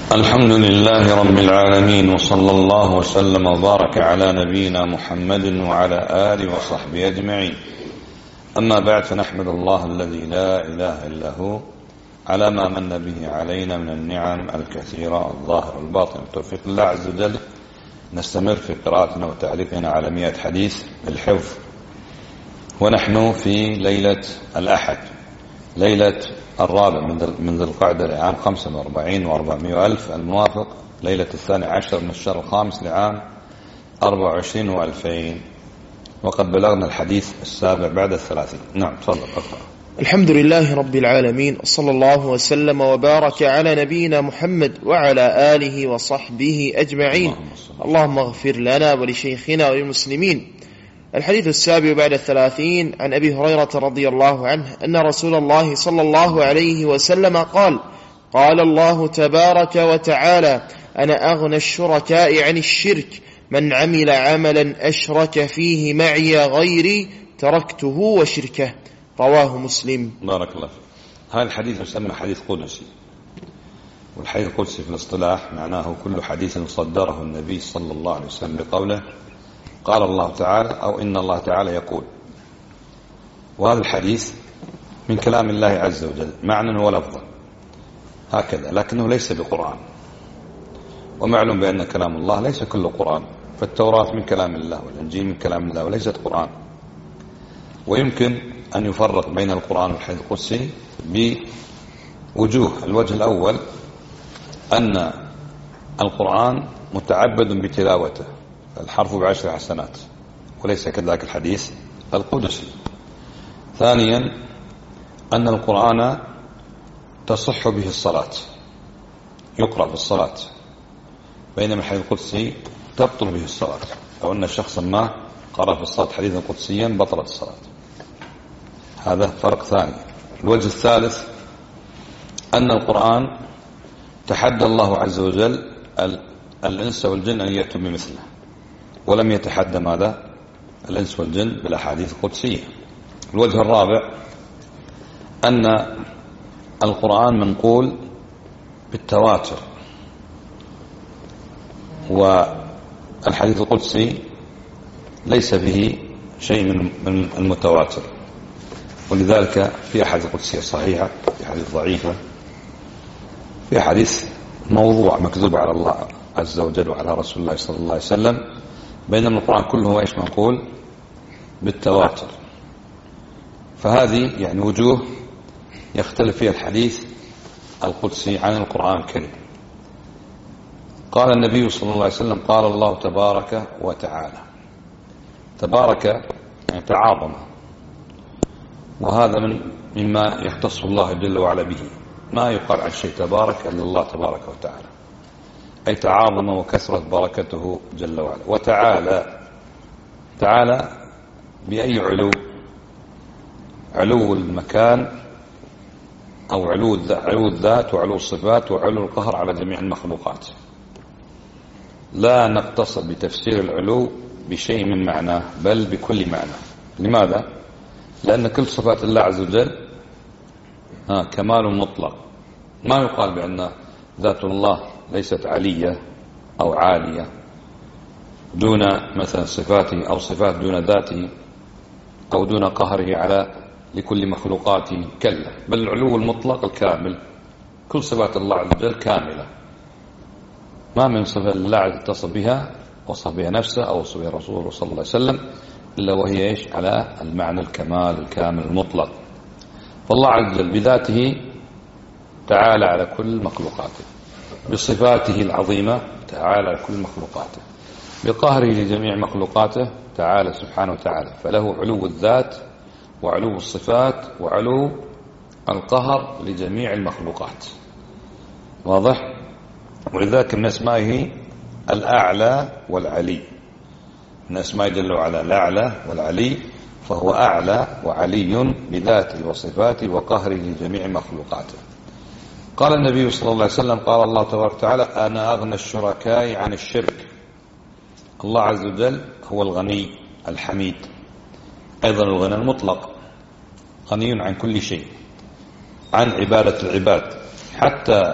الحمد لله رب العالمين، وصلى الله وسلم وبارك على نبينا محمد وعلى آله وصحبه أجمعين. أما بعد، فنحمد الله الذي لا إله إلا هو على ما من به علينا من النعم الكثيرة الظاهرة والباطنة. بتوفيق الله عز وجل نستمر في قراءتنا وتعليقنا على 100 حديث بالحفظ، ونحن في ليلة الأحد، ليلة الرابع من ذي القعدة لعام 45 و400 الموافق ليلة 12 من الشهر الخامس لعام 24 و2000، وقد بلغنا الحديث السابع بعد 30. نعم، تفضل اقرأ. الحمد لله رب العالمين، صلى الله وسلم وبارك على نبينا محمد وعلى آله وصحبه أجمعين. اللهم اغفر لنا ولشيخنا وللمسلمين. الحديث السابع بعد 30 عن أبي هريرة رضي الله عنه أن رسول الله صلى الله عليه وسلم قال: قال الله تبارك وتعالى: أنا أغنى الشركاء عن الشرك، من عمل عملا أشرك فيه معي غيري تركته وشركه. رواه مسلم. بارك الله فيك. هذا الحديث يسمى حديث قدسي، والحديث القدسي في الاصطلاح معناه كل حديث صدره النبي صلى الله عليه وسلم بقوله قال الله تعالى أو إن الله تعالى يقول. وهذا الحديث من كلام الله عز وجل معنى ولفظا هكذا، لكنه ليس بقرآن، ومعلوم بأن كلام الله ليس كله قرآن، فالتوراة من كلام الله والإنجيل من كلام الله وليست قرآن. ويمكن أن يفرق بين القرآن والحديث القدسي بوجوه. الوجه الأول أن القرآن متعبد بتلاوته، الحرف ب10 حسنات، وليس كذلك الحديث القدسي. ثانيا أن القرآن تصح به الصلاة، يقرأ في الصلاة، بينما الحديث القدسي تبطل به الصلاة. لو أن شخصا ما قرأ في الصلاة حديثا قدسيا بطلت الصلاة. هذا فرق ثاني. الوجه الثالث أن القرآن تحدى الله عز وجل الإنس والجن أن يأتوا بمثله، ولم يتحدى ماذا؟ الإنس والجن بالأحاديث القدسية. الوجه الرابع أن القرآن منقول بالتواتر، والحديث القدسي ليس به شيء من المتواتر، ولذلك في أحاديث قدسية صحيحة، في أحاديث ضعيفة، في أحاديث موضوع مكذوب على الله عز وجل وعلى رسول الله صلى الله عليه وسلم، بينما القرآن كله ايش منقول بالتواتر. فهذه يعني وجوه يختلف فيها الحديث القدسي عن القرآن الكريم. قال النبي صلى الله عليه وسلم قال الله تبارك وتعالى. تبارك يعني تعاظم، وهذا مما يختص الله جل وعلا به، ما يقال عن شيء تبارك إلا الله تبارك وتعالى، أي تعاظم وكثرت بركته جل وعلا. وتعالى، تعالى بأي علو؟ علو المكان أو علو الذات وعلو الصفات وعلو القهر على جميع المخلوقات. لا نقتصر بتفسير العلو بشيء من معناه، بل بكل معنى. لماذا؟ لأن كل صفات الله عز وجل كمال مطلق. ما يقال بأن ذات الله ليست علية أو عالية دون مثلا صفاته، أو صفات دون ذاته، أو دون قهره على لكل مخلوقاته، كلا، بل العلو المطلق الكامل. كل صفات الله عز وجل كاملة، ما من صفة الله عز وجل اتصف بها وصف بها نفسه أو وصف بها رسوله صلى الله عليه وسلم إلا وهي إيش؟ على المعنى الكمال الكامل المطلق. فالله عز وجل بذاته تعالى على كل مخلوقاته، بصفاته العظيمة تعالى على كل مخلوقاته، بقهره لجميع مخلوقاته تعالى سبحانه وتعالى. فله علو الذات وعلو الصفات وعلو القهر لجميع المخلوقات. واضح؟ ولذلك من اسمائه الأعلى والعلي، من اسمائه جل وعلا الأعلى والعلي، فهو أعلى وعلي بذاته وصفاته وقهره لجميع مخلوقاته. قال النبي صلى الله عليه وسلم قال الله تبارك وتعالى أنا أغنى الشركاء عن الشرك. الله عز وجل هو الغني الحميد، أيضا الغنى المطلق، غني عن كل شيء، عن عبادة العباد، حتى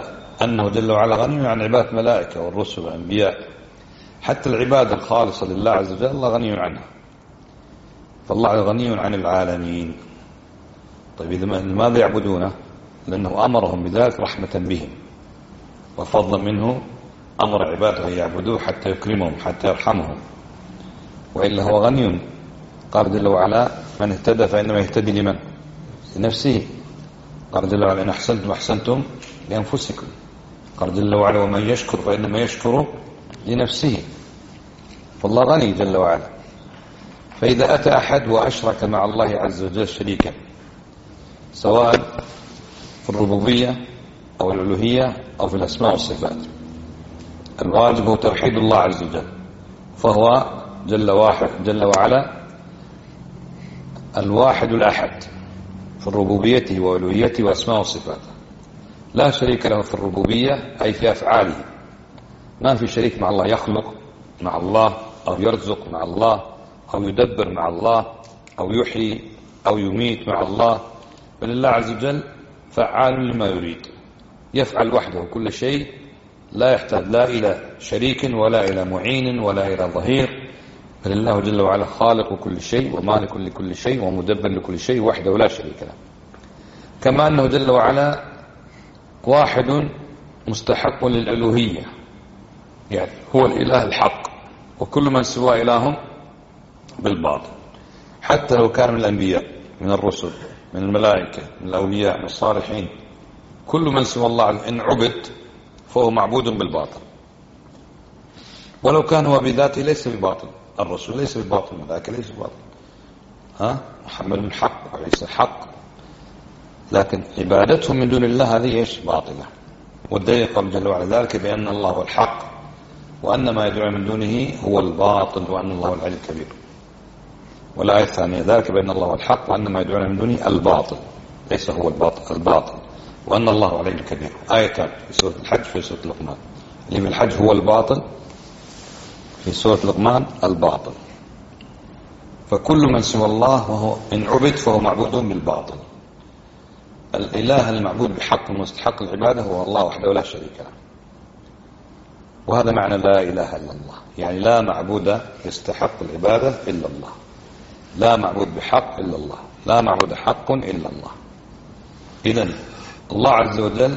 أنه جل وعلا غني عن عبادة الملائكة والرسل والأنبياء. حتى العبادة الخالصة لله عز وجل الله غني عنها، فالله غني عن العالمين. طيب لماذا يعبدونه؟ لأنه أمرهم بذلك رحمة بهم وفضلا منه، أمر عباده أن يعبدوه حتى يكرمهم حتى يرحمهم، وإلا هو غني. قال جل وعلا: من اهتدى فإنما يهتدي لمن؟ لنفسه. قال جل وعلا: إن أحسنتم أحسنتم لأنفسكم. قال جل وعلا: ومن يشكر فإنما يشكر لنفسه. فالله غني جل وعلا. فإذا أتى أحد وأشرك مع الله عز وجل شريكا، سواء في الربوبية أو الألوهية أو في الأسماء والصفات، الواجب هو توحيد الله عز وجل، فهو جل وعلا الواحد الأحد في ربوبيته وألوهيته وأسماء وصفاته. لا شريك له في الربوبية أي في أفعاله، ما في شريك مع الله، يخلق مع الله أو يرزق مع الله أو يدبر مع الله أو يحيي أو يميت مع الله، بل الله عز وجل فعال لما يريد، يفعل وحده كل شيء، لا يحتاج لا إلى شريك ولا إلى معين ولا إلى ظهير، بل الله جل وعلا خالق كل شيء ومالك لكل شيء ومدبر لكل شيء وحده لا شريك له. كما أنه جل وعلا واحد مستحق للألوهية، يعني هو الإله الحق، وكل من سوى إله بالباطل، حتى لو كان من الأنبياء من الرسل من الملائكة من الأولياء من الصالحين، كل من سوى الله إن عبد فهو معبود بالباطل، ولو كان هو بذاته ليس بباطل. الرسول ليس بباطل، الملائكة ليس بباطل، محمد حق وعيسى حق، لكن عبادتهم من دون الله هذه ايش؟ باطلة. والدليل قال جل وعلا ذلك بأن الله هو الحق وأن ما يدعون من دونه هو الباطل وأن الله هو العلي الكبير. والآية الثانية ذلك بأن الله هو الحق وأن ما يدعون من دونه الباطل، ليس هو الباطل وأن الله هو العلي الكبير. آيتان في سورة الحج في سورة لقمان، اللي في الحج هو الباطل، في سورة لقمان الباطل. فكل من سوى الله وهو إن عبد فهو معبود بالباطل. الإله المعبود بحق المستحق العبادة هو الله وحده لا شريك له. وهذا معنى لا إله إلا الله، يعني لا معبود يستحق العبادة إلا الله، لا معبود بحق إلا الله، لا معبود حق إلا الله. إذن الله عز وجل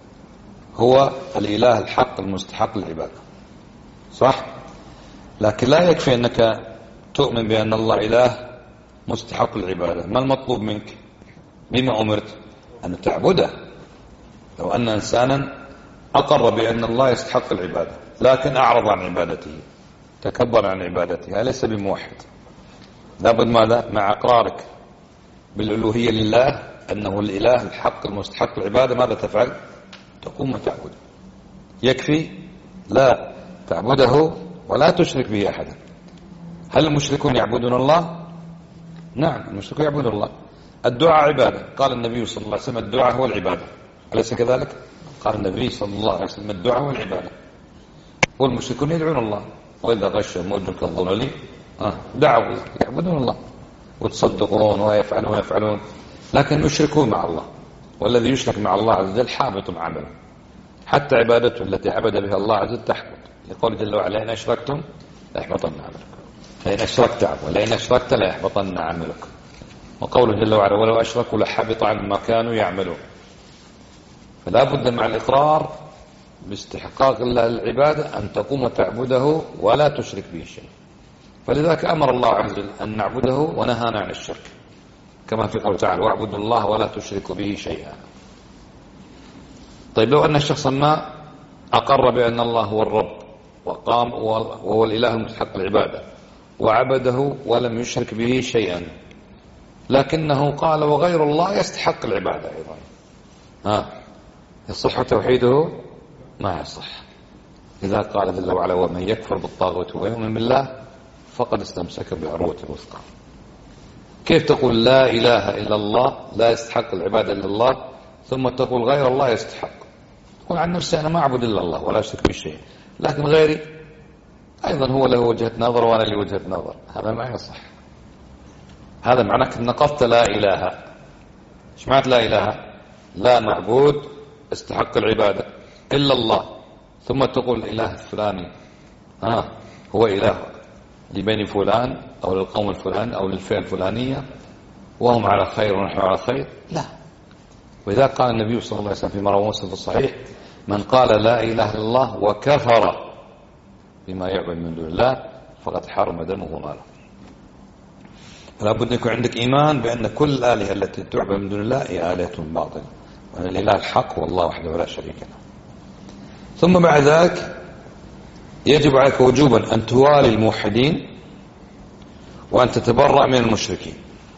هو الإله الحق المستحق العبادة، صح؟ لكن لا يكفي أنك تؤمن بأن الله إله مستحق العبادة. ما المطلوب منك؟ بما أمرت أن تعبده. لو أن إنسانا أقر بأن الله يستحق العبادة لكن أعرض عن عبادته، تكبر عن عبادته، ليس بموحد. لابد ماذا؟ مع إقرارك بالألوهية لله أنه الإله الحق المستحق العبادة، ماذا تفعل؟ تقوم وتعبده. يكفي؟ لا، تعبده ولا تشرك به أحدا. هل المشركون يعبدون الله؟ نعم، المشركون يعبدون الله. الدعاء عبادة، قال النبي صلى الله عليه وسلم الدعاء هو العبادة، أليس كذلك؟ قال النبي صلى الله عليه وسلم الدعاء هو العبادة. والمشركون يدعون الله، وإذا غشهم موج كالظلل دعوا يعبدون الله وتصدقون ويفعلون، لكن يشركون مع الله، والذي يشرك مع الله عز وجل حابط عمله، حتى عبادته التي عبد بها الله عز وجل تحبط. يقول جل وعلا: إن أشركتم ليحبطن عملك، فإن أشركت ولئن أشركت ليحبطن عملك. وقوله جل وعلا: ولو أشركوا لحبط عنهم ما كانوا يعملون. فلا بد مع الإقرار باستحقاق الله العبادة أن تقوم وتعبده ولا تشرك به شيء. فلذلك أمر الله عز وجل أن نعبده ونهانا عن الشرك، كما في قوله تعالى: واعبدوا الله ولا تشركوا به شيئا. طيب لو أن الشخص ما أقر بأن الله هو الرب وقام وهو الإله المستحق العبادة وعبده ولم يشرك به شيئا، لكنه قال وغير الله يستحق العبادة أيضا، يصح توحيده؟ ما يصح. إذا قال جل وعلا: ومن يكفر بالطاغوت ويؤمن بالله فقد استمسك بعروة الوثقى. كيف تقول لا إله إلا الله لا يستحق العبادة إلا الله، ثم تقول غير الله يستحق؟ تقول عن نفسي أنا ما أعبد إلا الله ولا أشرك بشيء، لكن غيري أيضا هو له وجهة نظر وأنا لي وجهة نظر. هذا ما يصح. هذا معناه نقضت لا إله. ايش معنى لا إله؟ لا معبود استحق العبادة إلا الله، ثم تقول الإله الفلاني هو إله لبني فلان أو للقوم الفلاني أو للفئة الفلانية وهم على خير ونحن على خير، لا. وإذا قال النبي صلى الله عليه وسلم فيما رواه مسلم في الصحيح: من قال لا إله إلا الله وكفر بما يعبد من دون الله فقد حرم دمه وماله. فلا بد أن يكون عندك إيمان بأن كل الآلهة التي تعبد من دون الله هي آلهة باطلة، وأن الإله الحق والله وحده لا شريك له. ثم بعد ذلك يجب عليك وجوبا أن توالي الموحدين وأن تتبرأ من المشركين،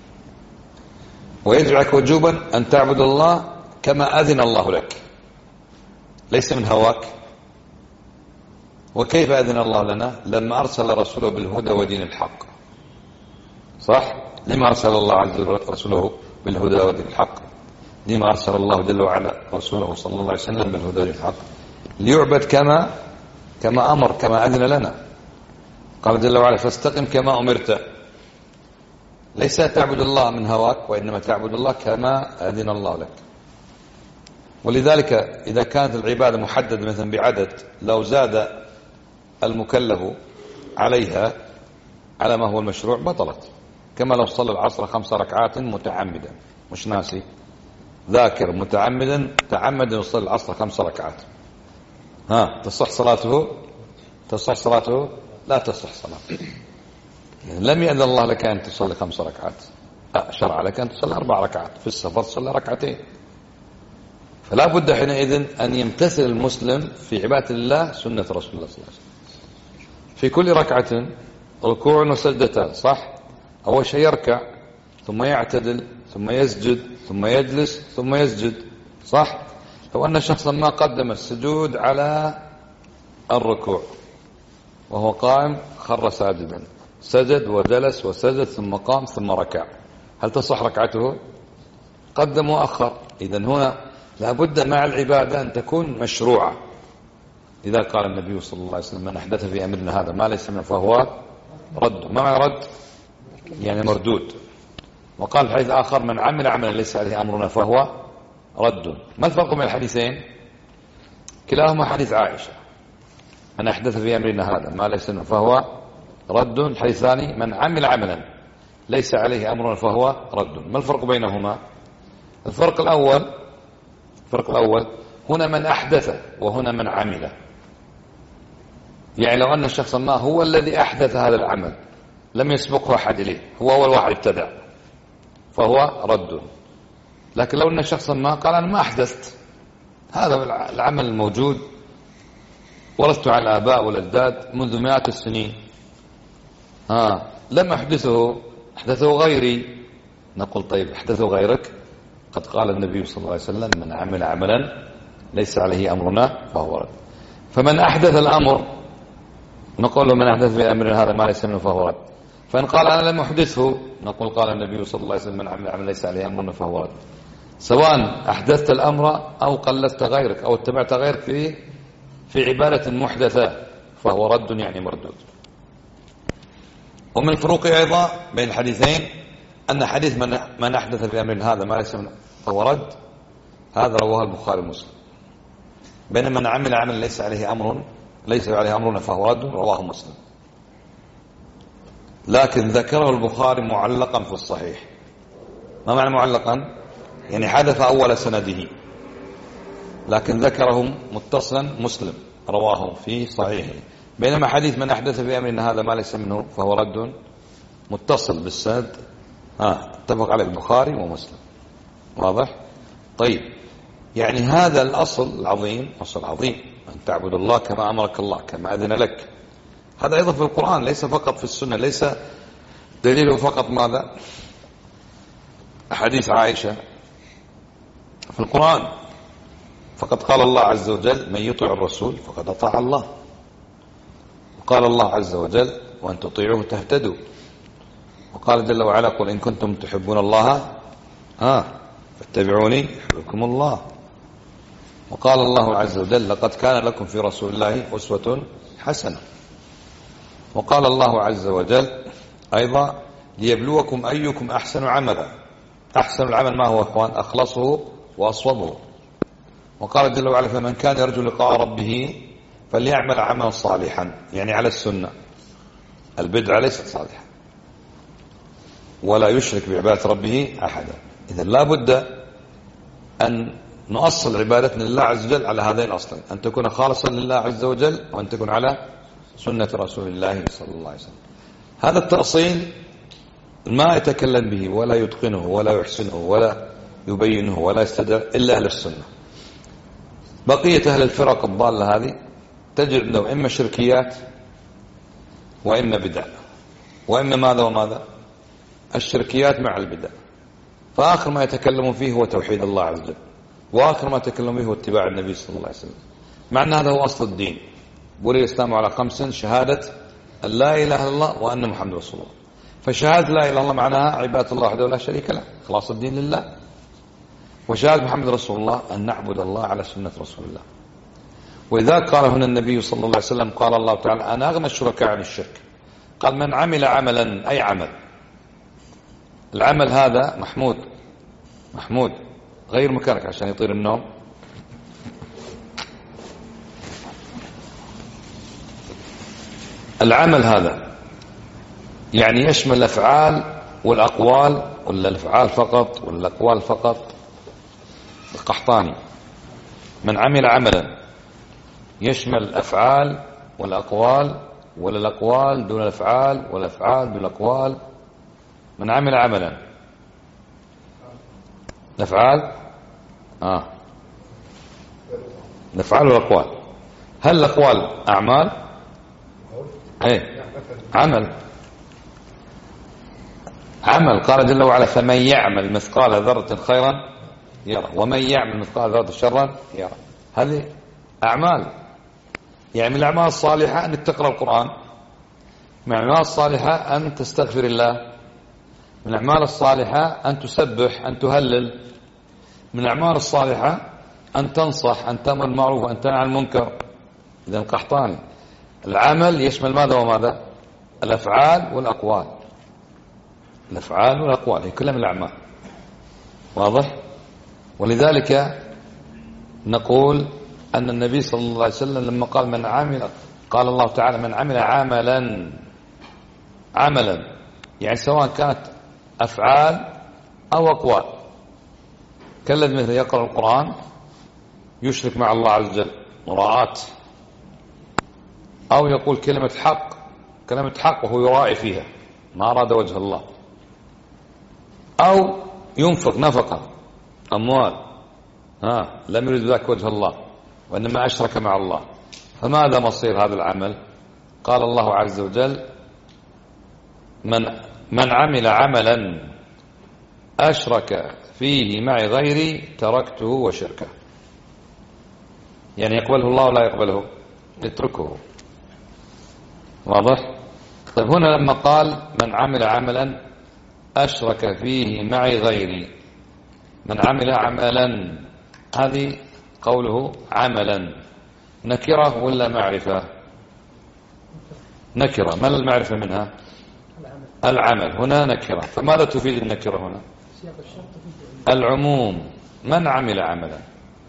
ويجب عليك وجوبا أن تعبد الله كما أذن الله لك، ليس من هواك. وكيف أذن الله لنا؟ لما أرسل رسوله بالهدى ودين الحق، صح؟ لما أرسل الله عز وجل رسوله بالهدى ودين الحق؟ لما أرسل الله جل وعلا رسوله صلى الله عليه وسلم بالهدى ودين الحق؟ ليعبد كما أمر، كما أذن لنا. قال جل وعلا: فاستقم كما أمرت. ليس تعبد الله من هواك، وإنما تعبد الله كما أذن الله لك. ولذلك إذا كانت العبادة محددة مثلا بعدد، لو زاد المكلف عليها على ما هو المشروع بطلت، كما لو صلى العصر 5 ركعات متعمدا، مش ناسي، ذاكر متعمدا تعمد يصلي العصر 5 ركعات، تصح صلاته؟ تصح صلاته؟ لا تصح صلاته. لم يأذن الله لك أن تصلي 5 ركعات، شرع لك أن تصلي 4 ركعات، في السفر تصلي 2 ركعتين. فلا بد حينئذ أن يمتثل المسلم في عبادة الله سنة رسول الله صلى الله عليه وسلم. في كل ركعة ركوع وسجدتان، صح؟ أول شيء يركع، ثم يعتدل، ثم يسجد، ثم يجلس، ثم يسجد، صح؟ لو أن شخصا ما قدم السجود على الركوع وهو قائم خر ساجدا، سجد وجلس وسجد ثم قام ثم ركع، هل تصح ركعته؟ قدم وأخر. إذن هنا لابد مع العبادة أن تكون مشروعة. إذا قال النبي صلى الله عليه وسلم: من أحدث في أمرنا هذا ما ليس منه فهو رد. ما معنى رد؟ يعني مردود. وقال الحديث آخر: من عمل عملا ليس عليه أمرنا فهو رد. ما الفرق بين الحديثين؟ كلاهما حديث عائشة: من أحدث في أمرنا هذا ما ليس منه فهو رد. الحديث الثاني: من عمل عملا ليس عليه أمرنا فهو رد. ما الفرق بينهما؟ الفرق الأول هنا من أحدث وهنا من عمل. يعني لو أن الشخص ما هو الذي أحدث هذا العمل، لم يسبقه أحد إليه، هو أول واحد ابتدع، فهو رد. لكن لو أن الشخص ما قال: أنا ما أحدثت، هذا العمل الموجود ورثته على الآباء والأجداد منذ مئات السنين، لم أحدثه غيري. نقول: طيب أحدثه غيرك؟ قد قال النبي صلى الله عليه وسلم: من عمل عملا ليس عليه أمرنا فهو رد. فمن أحدث الأمر نقول له: من أحدث في أمرنا هذا ما ليس منه فهو رد. فإن قال: أنا لم أحدثه، نقول: قال النبي صلى الله عليه وسلم: من عمل عملا ليس عليه أمرنا فهو رد. سواء أحدثت الأمر أو قلدت غيرك أو اتبعت غيرك في عبادة محدثة فهو رد، يعني مردود. ومن الفروق أيضا بين الحديثين أن حديث من أحدث في أمرنا هذا ما ليس منه فهو رد، هذا رواه البخاري ومسلم، بينما من عمل عملا ليس عليه أمرنا فهو رد رواه مسلم. لكن ذكره البخاري معلقا في الصحيح. ما معنى معلقا؟ يعني حدث أول سنده، لكن ذكره متصلا مسلم رواه في صحيحه. بينما حديث من أحدث في أمرنا هذا ما ليس منه فهو رد متصل بالسند، اتفق عليه البخاري ومسلم. واضح؟ طيب، يعني هذا الأصل العظيم، أصل عظيم، أن تعبد الله كما أمرك الله كما أذن لك. هذا أيضا في القرآن، ليس فقط في السنة، ليس دليله فقط ماذا؟ حديث عائشة في القرآن. فقد قال الله عز وجل: من يطع الرسول فقد أطاع الله. وقال الله عز وجل: وأن تطيعوه تهتدوا. وقال جل وعلا: قل إن كنتم تحبون الله فاتبعوني يحببكم الله. وقال الله عز وجل: لقد كان لكم في رسول الله أسوة حسنة. وقال الله عز وجل أيضا: ليبلوكم أيكم أحسن عملا. أحسن العمل ما هو أخوان؟ أخلصه وأصوبه. وقال جل وعلا فمن كان يرجو لقاء ربه فليعمل عملا صالحا، يعني على السنة، البدعة ليست صالحة، ولا يشرك بعبادة ربه أحدا. إذا لا بد أن نؤصل عبادتنا لله عز وجل على هذين الأصلين، أن تكون خالصا لله عز وجل، وأن تكون على سنة رسول الله صلى الله عليه وسلم. هذا التأصيل ما يتكلم به ولا يتقنه ولا يحسنه ولا يبينه ولا يستدر إلا أهل السنة. بقية أهل الفرق الضالة هذه تجد أنه إما شركيات وإما بدع، وإما ماذا وماذا، الشركيات مع البدع. فآخر ما يتكلمون فيه هو توحيد الله عز وجل، وآخر ما يتكلمون فيه هو اتباع النبي صلى الله عليه وسلم، مع أن هذا هو أصل الدين. بني الإسلام على 5: شهادة أن لا إله إلا الله وأن محمد رسول الله. فشهادة لا إله إلا الله معناها عبادة الله وحده لا شريك له، خلاص الدين لله. وشهادة محمد رسول الله أن نعبد الله على سنة رسول الله. وإذا قال هنا النبي صلى الله عليه وسلم قال الله تعالى أنا أغنى الشركاء عن الشرك، قال من عمل عملا، أي عمل، العمل هذا محمود غير مكانك عشان يطير النوم. العمل هذا يعني يشمل الأفعال والأقوال، ولا الأفعال فقط ولا الأقوال فقط؟ القحطاني من عمل عملا يشمل الأفعال والأقوال، ولا الأقوال دون الأفعال ولا الأفعال دون الأقوال؟ من عمل عملا الأفعال الأفعال والأقوال. هل الأقوال أعمال؟ ايه عمل. قال جل وعلا فمن يعمل مثقال ذرة خيرا يرى ومن يعمل مثقال ذرة شرا يرى. هذه أعمال. يعني من الأعمال الصالحة أنك تقرأ القرآن، من الأعمال الصالحة أن تستغفر الله، من الأعمال الصالحة أن تسبح، أن تهلل، من الأعمال الصالحة أن تنصح، أن تأمر بالمعروف وأن تنهى عن المنكر. إذن القحطاني العمل يشمل ماذا وماذا؟ الأفعال والأقوال. الأفعال والأقوال هي كلها من الأعمال. واضح؟ ولذلك نقول أن النبي صلى الله عليه وسلم لما قال من عمل، قال الله تعالى من عمل عملا، يعني سواء كانت أفعال أو أقوال، كالذي مثل يقرأ القرآن يشرك مع الله عز وجل مراعاة، أو يقول كلمة حق وهو يراعي فيها ما أراد وجه الله، أو ينفق نفقة أموال لم يرد ذاك وجه الله وإنما أشرك مع الله، فماذا مصير هذا العمل؟ قال الله عز وجل من عمل عملا أشرك فيه معي غيري تركته وشركه. يعني يقبله الله ولا يقبله؟ يتركه. واضح؟ طيب هنا لما قال من عمل عملا أشرك فيه معي غيري، من عمل عملا، هذه قوله عملا نكرة ولا معرفة؟ نكرة. ما المعرفة منها؟ العمل. هنا نكرة. فماذا تفيد النكرة هنا؟ العموم. من عمل عملا،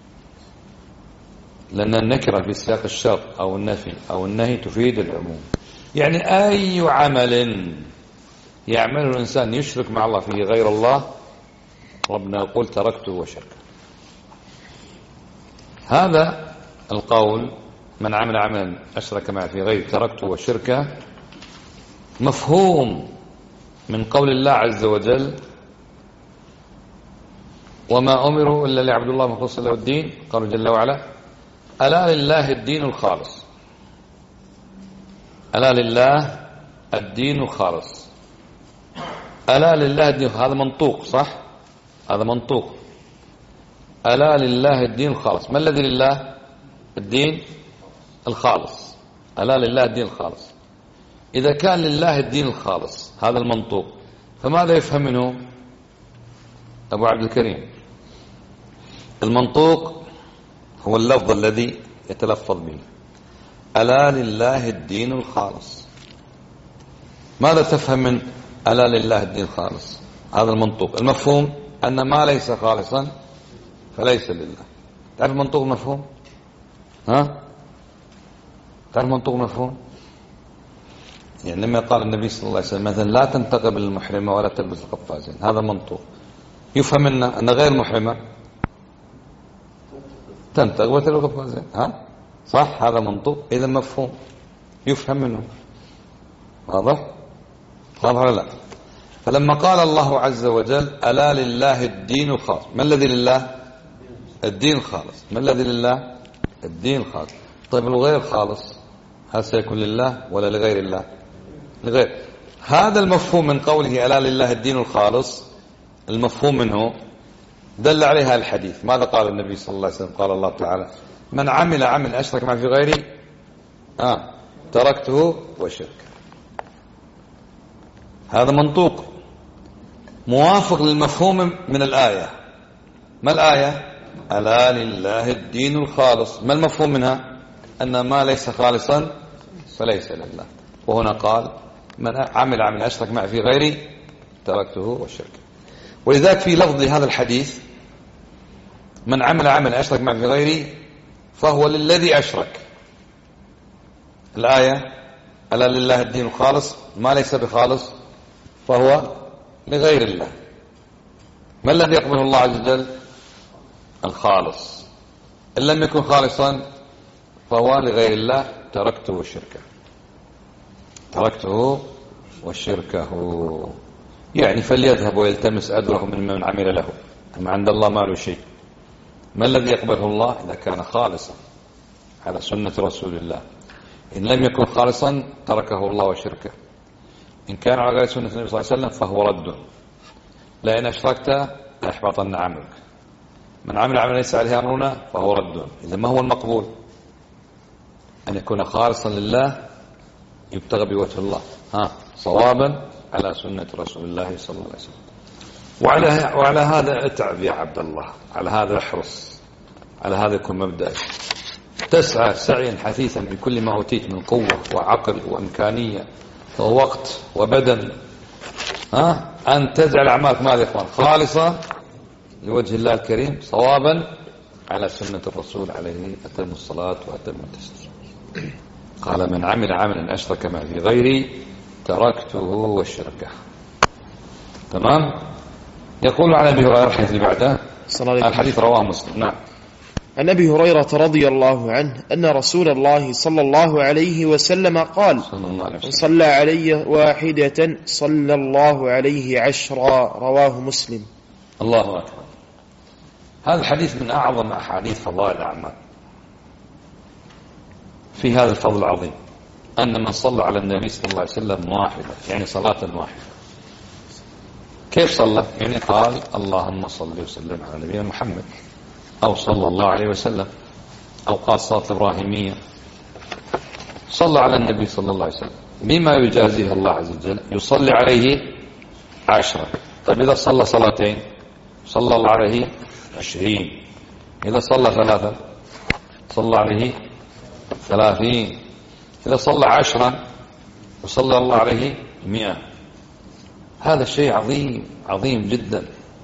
لأن النكرة في سياق الشرط أو النفي أو النهي تفيد العموم. يعني أي عمل يعمله الإنسان يشرك مع الله فيه غير الله، ربنا يقول تركته وشركه. هذا القول من عمل عملا أشرك معه فيه غير تركته وشركه مفهوم من قول الله عز وجل وما أمروا إلا ليعبدوا الله مخلصا له الدين. قالوا جل وعلا ألا لله الدين الخالص. ألا لله الدين الخالص. ألا لله الدين، هذا منطوق صح؟ هذا منطوق. ألا لله الدين الخالص. ما الذي لله؟ الدين الخالص. ألا لله الدين الخالص. إذا كان لله الدين الخالص هذا المنطوق، فماذا يفهم منه أبو عبد الكريم؟ المنطوق هو اللفظ الذي يتلفظ به. ألا لله الدين الخالص. ماذا تفهم من ألا لله الدين الخالص؟ هذا المنطوق. المفهوم أن ما ليس خالصا فليس لله. تعرف منطوق مفهوم؟ ها؟ تعرف منطوق مفهوم؟ يعني لما قال النبي صلى الله عليه وسلم مثلا لا تنتقب المحرمة ولا تلبس القفازين، هذا منطوق يفهم منا أن غير محرمة تنتقب وتلبس القفازين، ها؟ صح؟ هذا منطوق، إذا مفهوم يفهم منه. واضح؟ واضح ولا لا؟ فلما قال الله عز وجل ألا لله الدين الخالص، ما الذي لله؟ الدين الخالص. ما الذي لله؟ الدين الخالص. طيب الغير خالص هل سيكون لله ولا لغير الله؟ لغير. هذا المفهوم من قوله ألا لله الدين الخالص، المفهوم منه دل عليها الحديث. ماذا قال النبي صلى الله عليه وسلم؟ قال الله تعالى من عمل عمل أشرك معي في غيري تركته وشركه. هذا منطوق موافق للمفهوم من الآية. ما الآية؟ ألا لله الدين الخالص. ما المفهوم منها؟ أن ما ليس خالصا فليس لله. وهنا قال من عمل عمل أشرك معي في غيري تركته وشركه. ولذلك في لفظ هذا الحديث من عمل عمل أشرك معي في غيري فهو للذي أشرك. الآية ألا لله الدين الخالص، ما ليس بخالص فهو لغير الله. ما الذي يقبله الله عز وجل؟ الخالص. إن لم يكن خالصا فهو لغير الله تركته وشركه. تركته وشركه يعني فليذهب ويلتمس أجره من عمل له، أما عند الله ما له شيء. ما الذي يقبله الله؟ إذا كان خالصا على سنة رسول الله. إن لم يكن خالصا تركه الله وشركه. إن كان على غير سنة النبي صلى الله عليه وسلم فهو رد. لئن أشركت ليحبطن عملك. من عمل عملا ليس عليه أمرنا فهو رد. إذا ما هو المقبول؟ أن يكون خالصا لله يبتغى بوجه الله صوابا على سنة رسول الله صلى الله عليه وسلم. وعلى هذا اتعب يا عبد الله، على هذا احرص، على هذا يكون مبدأ. تسعى سعيا حثيثا بكل ما أوتيت من قوة وعقل وإمكانية ووقت وبدن أن تجعل أعمالك ماذا يا إخوان؟ خالصة لوجه الله الكريم صوابا على سنة الرسول عليه أتم الصلاة وأتم التسليم. قال من عمل عملا أشرك معي في غيري تركته وشركه. تمام. يقول عن أبي هريرة الحديث اللي بعده الحديث رواه مسلم. نعم. عن أبي هريرة رضي الله عنه أن رسول الله صلى الله عليه وسلم قال من صلى علي واحدة صلى الله عليه 10. رواه مسلم. الله أكبر. هذا الحديث من أعظم أحاديث فضائل الأعمال. في هذا الفضل العظيم أن من صلى على النبي صلى الله عليه وسلم واحدة يعني صلاة واحدة. كيف صلى؟ يعني قال اللهم صل وسلم على نبينا محمد، أو صلى الله عليه وسلم، أو قال صلاة إبراهيمية. صلى على النبي صلى الله عليه وسلم بما يجازيه الله عز وجل، يصلي عليه 10. طيب إذا صلى صلاتين صلى الله عليه 20. إذا صلى 3 صلى عليه 30. إذا صلى 10 وصلى الله عليه 100. هذا الشيء عظيم عظيم جدا.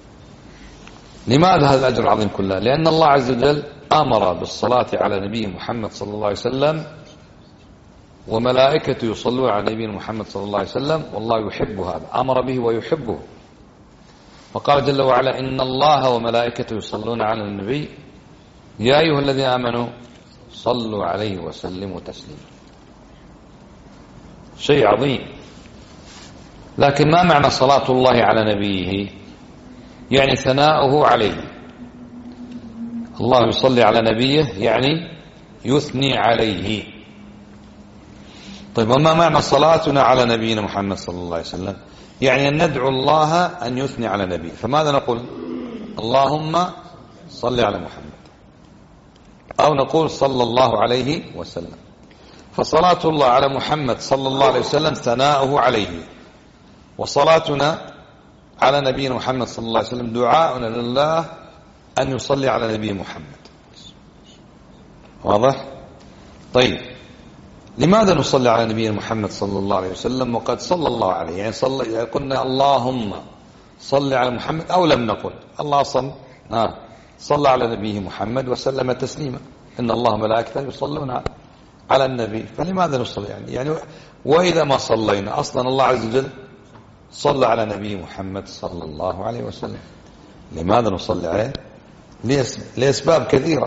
لماذا هذا الأجر العظيم كله؟ لأن الله عز وجل أمر بالصلاة على نبي محمد صلى الله عليه وسلم، وملائكته يصلون على نبي محمد صلى الله عليه وسلم، والله يحب هذا، أمر به ويحبه. وقال جل وعلا إن الله وملائكته يصلون على النبي يا أيها الذين آمنوا صلوا عليه وسلموا تسليما. شيء عظيم. لكن ما معنى صلاة الله على نبيه؟ يعني ثناؤه عليه. الله يصلي على نبيه يعني يثني عليه. طيب وما معنى صلاتنا على نبينا محمد صلى الله عليه وسلم؟ يعني أن ندعو الله أن يثني على نبيه. فماذا نقول؟ اللهم صل على محمد، أو نقول صلى الله عليه وسلم. فصلاة الله على محمد صلى الله عليه وسلم ثناؤه عليه، وصلاتنا على نبينا محمد صلى الله عليه وسلم دعاؤنا لله أن يصلي على نبي محمد. واضح؟ طيب لماذا نصلي على نبينا محمد صلى الله عليه وسلم وقد صلى الله عليه؟ يعني قلنا اللهم صل على محمد أو لم نقل الله صلى على نبيه محمد وسلم تسليما، إن الله ملائكته يصلون على النبي، فلماذا نصلي يعني وإذا ما صلينا أصلا الله عز وجل صلى على نبي محمد صلى الله عليه وسلم، لماذا نصلي عليه؟ لأسباب كثيرة.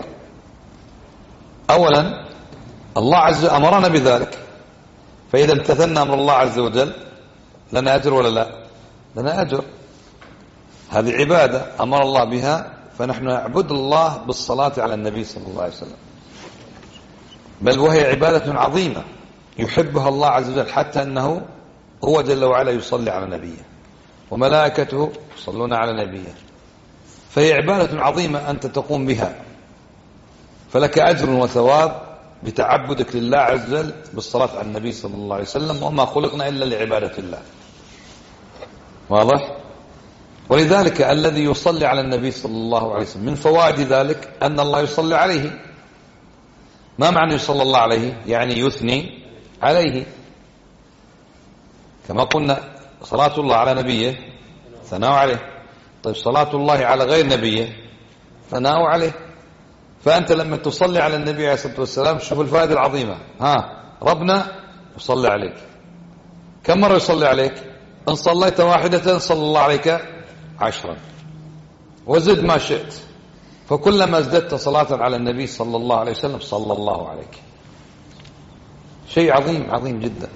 أولا الله عز وجل أمرنا بذلك، فإذا امتثلنا أمر الله عز وجل لنا أجر ولا لا؟ لنا أجر. هذه عبادة أمر الله بها، فنحن نعبد الله بالصلاة على النبي صلى الله عليه وسلم، بل وهي عبادة عظيمة يحبها الله عز وجل، حتى أنه هو جل وعلا يصلي على نبيه وملائكته يصلون على نبيه، فهي عبادة عظيمة أنت تقوم بها، فلك أجر وثواب بتعبدك لله عز وجل بالصلاة على النبي صلى الله عليه وسلم، وما خلقنا إلا لعبادة الله. واضح؟ ولذلك الذي يصلي على النبي صلى الله عليه وسلم من فوائد ذلك أن الله يصلي عليه. ما معنى يصلى الله عليه؟ يعني يثني عليه، كما قلنا صلاة الله على نبيه ثناء عليه. طيب صلاة الله على غير نبيه ثناء عليه. فأنت لما تصلي على النبي عليه الصلاة والسلام شوف الفائدة العظيمة. ربنا يصلي عليك. كم مرة يصلي عليك؟ إن صليت واحدة صلى الله عليك 10، وزد ما شئت، فكلما ازددت صلاة على النبي صلى الله عليه وسلم صلى الله عليك. شيء عظيم عظيم جدا.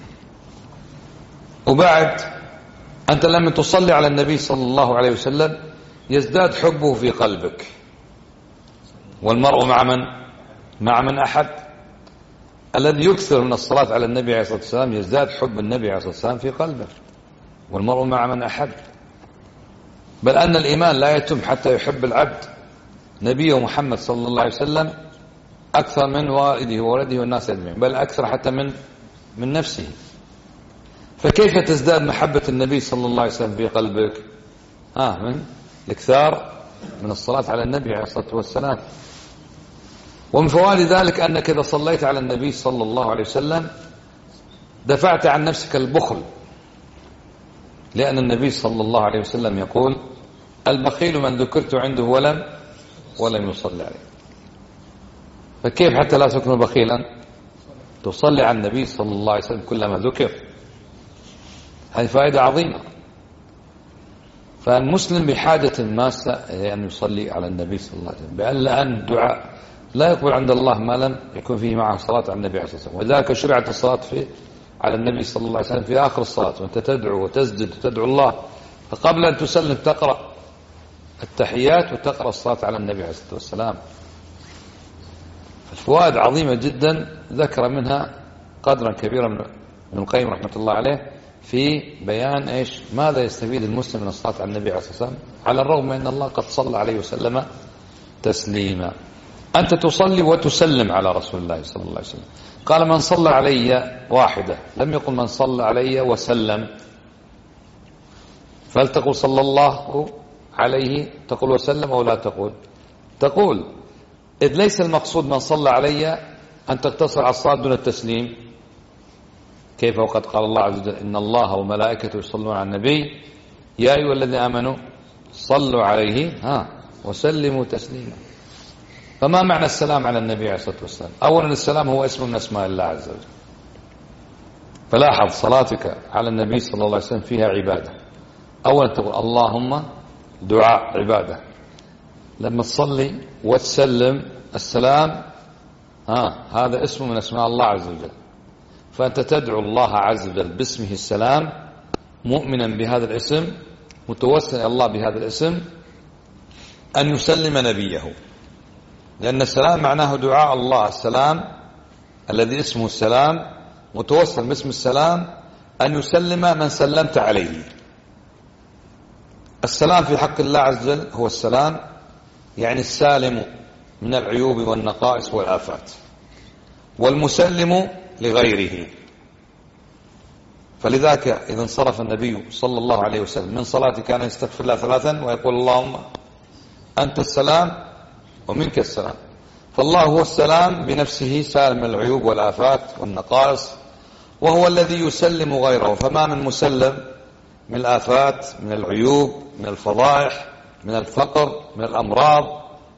وبعد أنت لما تصلي على النبي صلى الله عليه وسلم يزداد حبه في قلبك. والمرء مع من؟ مع من أحب. الذي يكثر من الصلاة على النبي عليه الصلاة والسلام يزداد حب النبي عليه الصلاة والسلام في قلبه. والمرء مع من أحب. بل أن الإيمان لا يتم حتى يحب العبد نبيه محمد صلى الله عليه وسلم أكثر من والده وولده والناس أجمعين، بل أكثر حتى من نفسه. فكيف تزداد محبة النبي صلى الله عليه وسلم في قلبك؟ من الاكثار من الصلاة على النبي عليه الصلاة والسلام. ومن فوائد ذلك أنك إذا صليت على النبي صلى الله عليه وسلم دفعت عن نفسك البخل، لأن النبي صلى الله عليه وسلم يقول: البخيل من ذكرت عنده ولم يصلي عليه. فكيف حتى لا تكون بخيلا تصلي على النبي صلى الله عليه وسلم كلما ذكر؟ هذه فائدة عظيمة. فالمسلم بحاجة ماسة أن يصلي على النبي صلى الله عليه وسلم، لأن الدعاء لا يقبل عند الله ما لم يكن فيه معه صلاة على النبي عليه الصلاة والسلام. ولذلك شرعت الصلاة على النبي صلى الله عليه وسلم في آخر الصلاة، وأنت تدعو وتسجد وتدعو الله، فقبل أن تسلم تقرأ التحيات وتقرأ الصلاة على النبي عليه الصلاة والسلام. الفوائد عظيمة جدا ذكر منها قدرا كبيرا من القيم رحمة الله عليه في بيان ماذا يستفيد المسلم من الصلاة على النبي عليه الصلاة والسلام، على الرغم من أن الله قد صلى عليه وسلم تسليما. أنت تصلي وتسلم على رسول الله صلى الله عليه وسلم. قال: من صلى علي واحدة، لم يقل من صلى علي وسلم. فهل تقول صلى الله عليه تقول وسلم أو لا تقول؟ تقول، إذ ليس المقصود من صلى علي أن تقتصر على الصلاة دون التسليم. كيف وقد قال الله عز وجل: إن الله وملائكته يصلون على النبي يا أيها الذين آمنوا صلوا عليه وسلموا تسليما. فما معنى السلام على النبي عليه الصلاة والسلام؟ أولا السلام هو اسم من أسماء الله عز وجل. فلاحظ صلاتك على النبي صلى الله عليه وسلم فيها عبادة. أولا تقول اللهم، دعاء عبادة. لما تصلي وتسلم السلام هذا اسم من أسماء الله عز وجل. فأنت تدعو الله عز وجل باسمه السلام، مؤمنا بهذا الاسم، متوسل إلى الله بهذا الاسم أن يسلم نبيه، لأن السلام معناه دعاء الله. السلام الذي اسمه السلام متوسل باسم السلام أن يسلم من سلمت عليه. السلام في حق الله عز وجل هو السلام يعني السالم من العيوب والنقائص والآفات، والمسلم لغيره. فلذلك إذا انصرف النبي صلى الله عليه وسلم من صلاته كان يستغفر الله 3 ويقول: اللهم أنت السلام ومنك السلام. فالله هو السلام بنفسه، سالم من العيوب والآفات والنقائص، وهو الذي يسلم غيره. فما من مسلم من الآفات، من العيوب، من الفضائح، من الفقر، من الأمراض،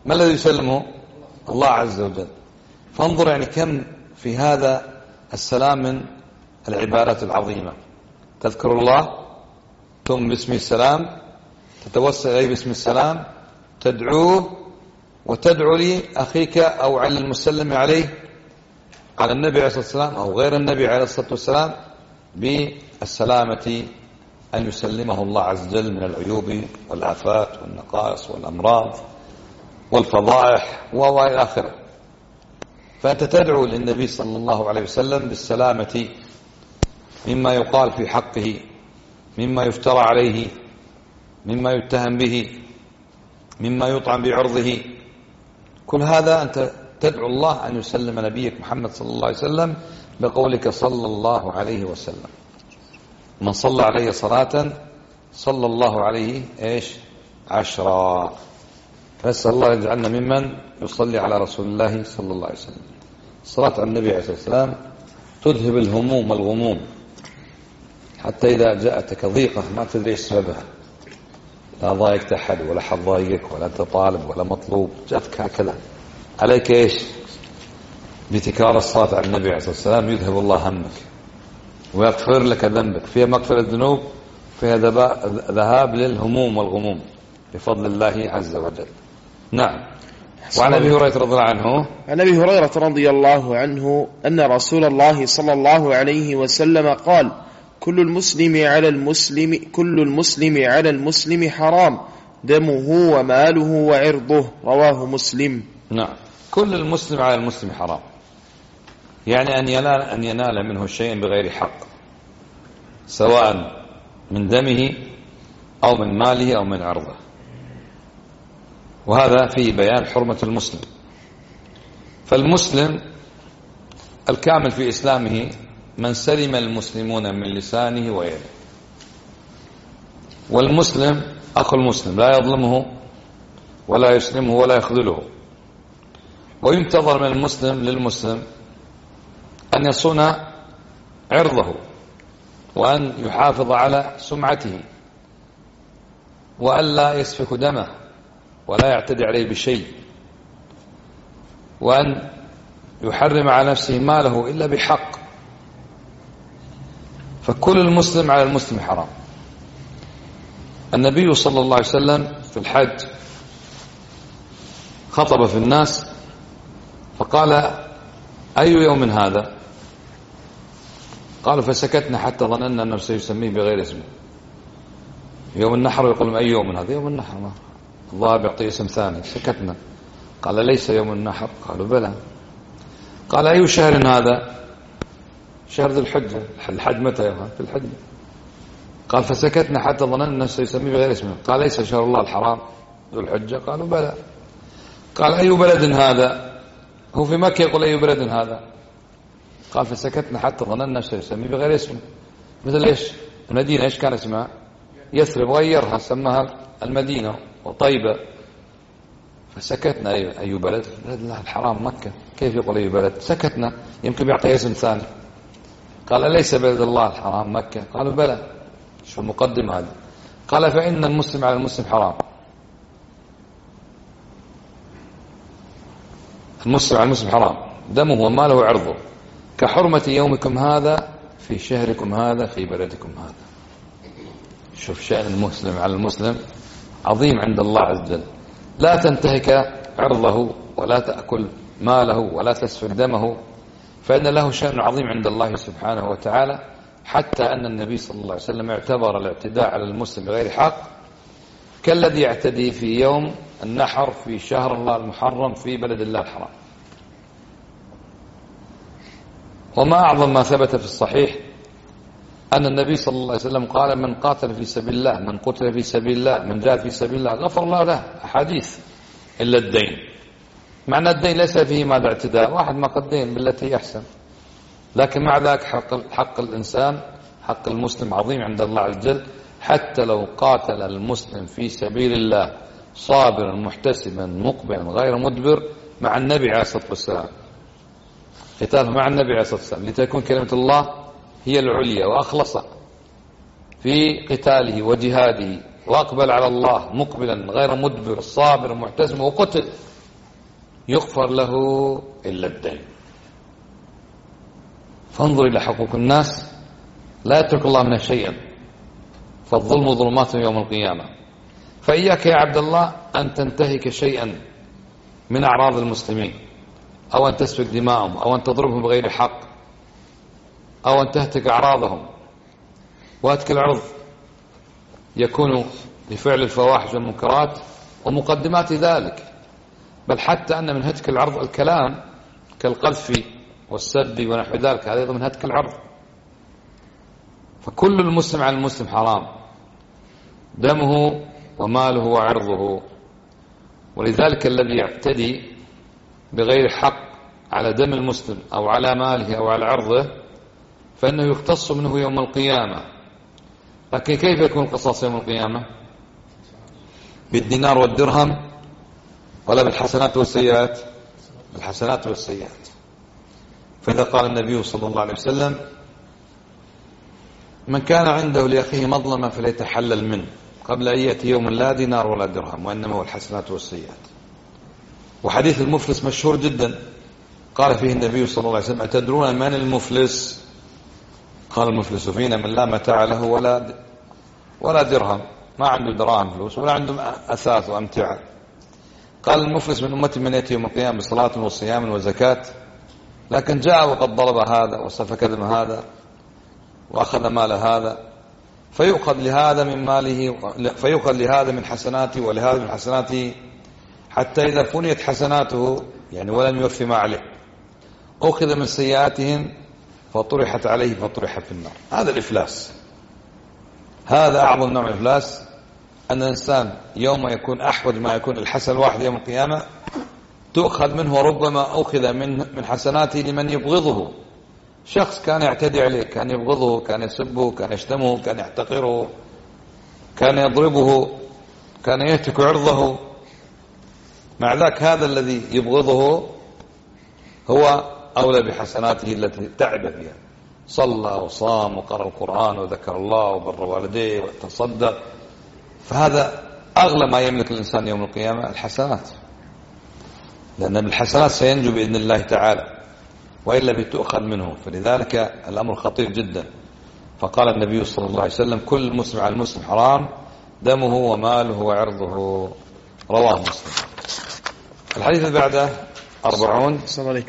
ما الذي يسلمه؟ الله عز وجل. فانظر يعني كم في هذا السلام من العبارات العظيمة. تذكر الله، ثم باسم السلام، تتوسل إليه باسم السلام، تدعوه وتدعو لي أخيك أو على المسلم عليه، على النبي عليه الصلاة والسلام أو غير النبي عليه الصلاة والسلام، بالسلامة أن يسلمه الله عز وجل من العيوب والآفات والنقائص والأمراض والفضائح وإلى آخره. فأنت تدعو للنبي صلى الله عليه وسلم بالسلامة مما يقال في حقه، مما يفترى عليه، مما يتهم به، مما يطعن بعرضه. كل هذا أنت تدعو الله أن يسلم نبيك محمد صلى الله عليه وسلم بقولك صلى الله عليه وسلم. من صلى عليه صلاة صلى الله عليه عشرا. فنسأل الله يجعلنا ممن يصلي على رسول الله صلى الله عليه وسلم. الصلاة على النبي عليه الصلاة والسلام تذهب الهموم والغموم، حتى إذا جاءتك ضيقة ما تدري ايش سببها، لا ضايقت أحد ولا حد ضايقك ولا أنت طالب ولا مطلوب، جاءتك هكذا، عليك بتكرار الصلاة على النبي عليه الصلاة والسلام يذهب الله همك ويغفر لك ذنبك. فيها مغفرة الذنوب، فيها ذهاب للهموم والغموم بفضل الله عز وجل. نعم. وعن أبي هريرة رضي الله عنه، عن أبي هريرة رضي الله عنه أن رسول الله صلى الله عليه وسلم قال: كل المسلم على المسلم حرام، دمه وماله وعرضه. رواه مسلم. نعم. كل المسلم على المسلم حرام، يعني أن ينال منه شيء بغير حق، سواء من دمه أو من ماله أو من عرضه. وهذا فيه بيان حرمة المسلم. فالمسلم الكامل في إسلامه من سلم المسلمون من لسانه ويده. والمسلم أخو المسلم لا يظلمه ولا يسلمه ولا يخذله. وينتظر من المسلم للمسلم أن يصون عرضه، وأن يحافظ على سمعته، وأن لا يسفك دمه ولا يعتدي عليه بشيء، وأن يحرم على نفسه ماله إلا بحق. فكل المسلم على المسلم حرام. النبي صلى الله عليه وسلم في الحج خطب في الناس فقال: أي يوم هذا؟ قالوا: فسكتنا حتى ظننا أنه سيسميه بغير اسمه. يوم النحر يقول: أي يوم هذا؟ يوم النحر، الله بيعطيه اسم ثاني. سكتنا. قال: ليس يوم النحر. قالوا: بلى. قال: أي شهر هذا؟ شهر ذي الحجة. الحج متى؟ في الحج. قال: فسكتنا حتى ظننا أنه سيسميه بغير اسمه. قال: ليس شهر الله الحرام ذو الحجة؟ قالوا: بلى. قال: أي بلد هذا؟ هو في مكة يقول: أي بلد هذا؟ قال: فسكتنا حتى ظننا أنه سيسميه بغير اسمه. مثل إيش؟ المدينة إيش كان اسمها؟ يثرب، غيرها سماها المدينة وطيبة. فسكتنا. أي بلد؟ بلد الله الحرام مكة. كيف يقول أي بلد؟ سكتنا، يمكن بيعطي اسم ثاني. قال: ليس بلد الله الحرام مكة. قالوا: بلى. شو المقدمة هذه؟ قال: فإن المسلم على المسلم حرام. المسلم على المسلم حرام، دمه وماله وعرضه، كحرمة يومكم هذا في شهركم هذا في بلدكم هذا. شوف شأن المسلم على المسلم عظيم عند الله عز وجل. لا تنتهك عرضه ولا تأكل ماله ولا تسفك دمه، فإن له شأن عظيم عند الله سبحانه وتعالى، حتى أن النبي صلى الله عليه وسلم اعتبر الاعتداء على المسلم بغير حق كالذي يعتدي في يوم النحر في شهر الله المحرم في بلد الله الحرام. وما أعظم ما ثبت في الصحيح أن النبي صلى الله عليه وسلم قال: من قاتل في سبيل الله، من قتل في سبيل الله، من جاهد في سبيل الله غفر الله له. أحاديث. إلا الدين، معنى الدين ليس فيه ماذا اعتداء، واحد ما قد دين بالتي أحسن، لكن مع ذلك حق الإنسان، حق المسلم عظيم عند الله عز وجل، حتى لو قاتل المسلم في سبيل الله صابرا محتسبا مقبلا غير مدبر مع النبي عليه الصلاة والسلام، قتاله مع النبي عليه الصلاة والسلام لتكون كلمة الله هي العليا، وأخلص في قتاله وجهاده وأقبل على الله مقبلا غير مدبر صابر محتسب وقتل يغفر له إلا الدين. فانظر إلى حقوق الناس، لا يترك الله منها شيئا، فالظلم ظلمات يوم القيامة. فإياك يا عبد الله أن تنتهك شيئا من أعراض المسلمين، أو أن تسفك دماءهم، أو أن تضربهم بغير حق، أو أن تهتك أعراضهم. وهتك العرض يكون لفعل الفواحش والمنكرات ومقدمات ذلك، بل حتى أن من هتك العرض الكلام كالقذف والسب ونحو ذلك، هذا أيضا من هتك العرض. فكل المسلم على المسلم حرام، دمه وماله وعرضه. ولذلك الذي يعتدي بغير حق على دم المسلم أو على ماله أو على عرضه فإنه يقتص منه يوم القيامة. لكن كيف يكون القصاص يوم القيامة؟ بالدينار والدرهم ولا بالحسنات والسيئات؟ بالحسنات والسيئات. فإذا قال النبي صلى الله عليه وسلم: من كان عنده لأخيه مظلمة فليتحلل منه قبل أن يأتي يوم لا دينار ولا درهم وإنما هو الحسنات والسيئات. وحديث المفلس مشهور جدا، قال فيه النبي صلى الله عليه وسلم: أتدرون من المفلس؟ قال: المفلس فينا من لا متاع له ولا درهم، ما عنده دراهم فلوس ولا عنده أثاث وأمتعة. قال: المفلس من أمتي من يأتي يوم القيامة بصلاة وصيام وزكاة، لكن جاء وقد ضرب هذا وسفك دم هذا وأخذ مال هذا، فيؤخذ لهذا من ماله، فيؤخذ لهذا من حسناته ولهذا من حسناته، حتى إذا فنيت حسناته يعني ولم يوفي ما عليه أخذ من سيئاتهم فطرحت عليه فطرح في النار. هذا الإفلاس، هذا أعظم نوع الإفلاس، أن الإنسان يوم يكون أحوج ما يكون الحسن الواحد يوم القيامة تؤخذ منه، وربما أخذ من حسناته لمن يبغضه. شخص كان يعتدي عليه، كان يبغضه، كان يسبه، كان يشتمه، كان يحتقره، كان يضربه، كان يهتك عرضه، مع ذلك هذا الذي يبغضه هو أولى بحسناته التي تعب بها، صلى وصام وقرأ القرآن وذكر الله وبر والديه وتصدق. فهذا أغلى ما يملك الإنسان يوم القيامة الحسنات، لأن بالحسنات سينجو بإذن الله تعالى، وإلا بتؤخذ منه. فلذلك الأمر خطير جدا. فقال النبي صلى الله عليه وسلم: كل مسلم على المسلم حرام، دمه وماله وعرضه. رواه مسلم. الحديث اللي بعده 40. السلام عليكم.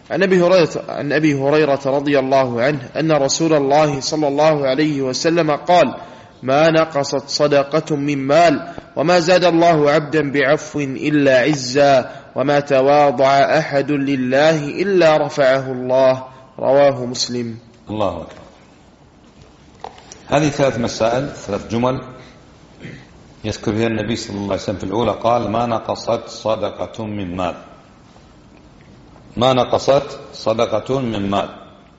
عن أبي هريرة رضي الله عنه أن رسول الله صلى الله عليه وسلم قال: ما نقصت صدقة من مال، وما زاد الله عبدا بعفو إلا عزا، وما تواضع أحد لله إلا رفعه الله. رواه مسلم. الله أكبر. هذه 3 مسائل، 3 جمل يذكر فيها النبي صلى الله عليه وسلم. في الأولى قال: ما نقصت صدقة من مال. ما نقصت صدقة من مال.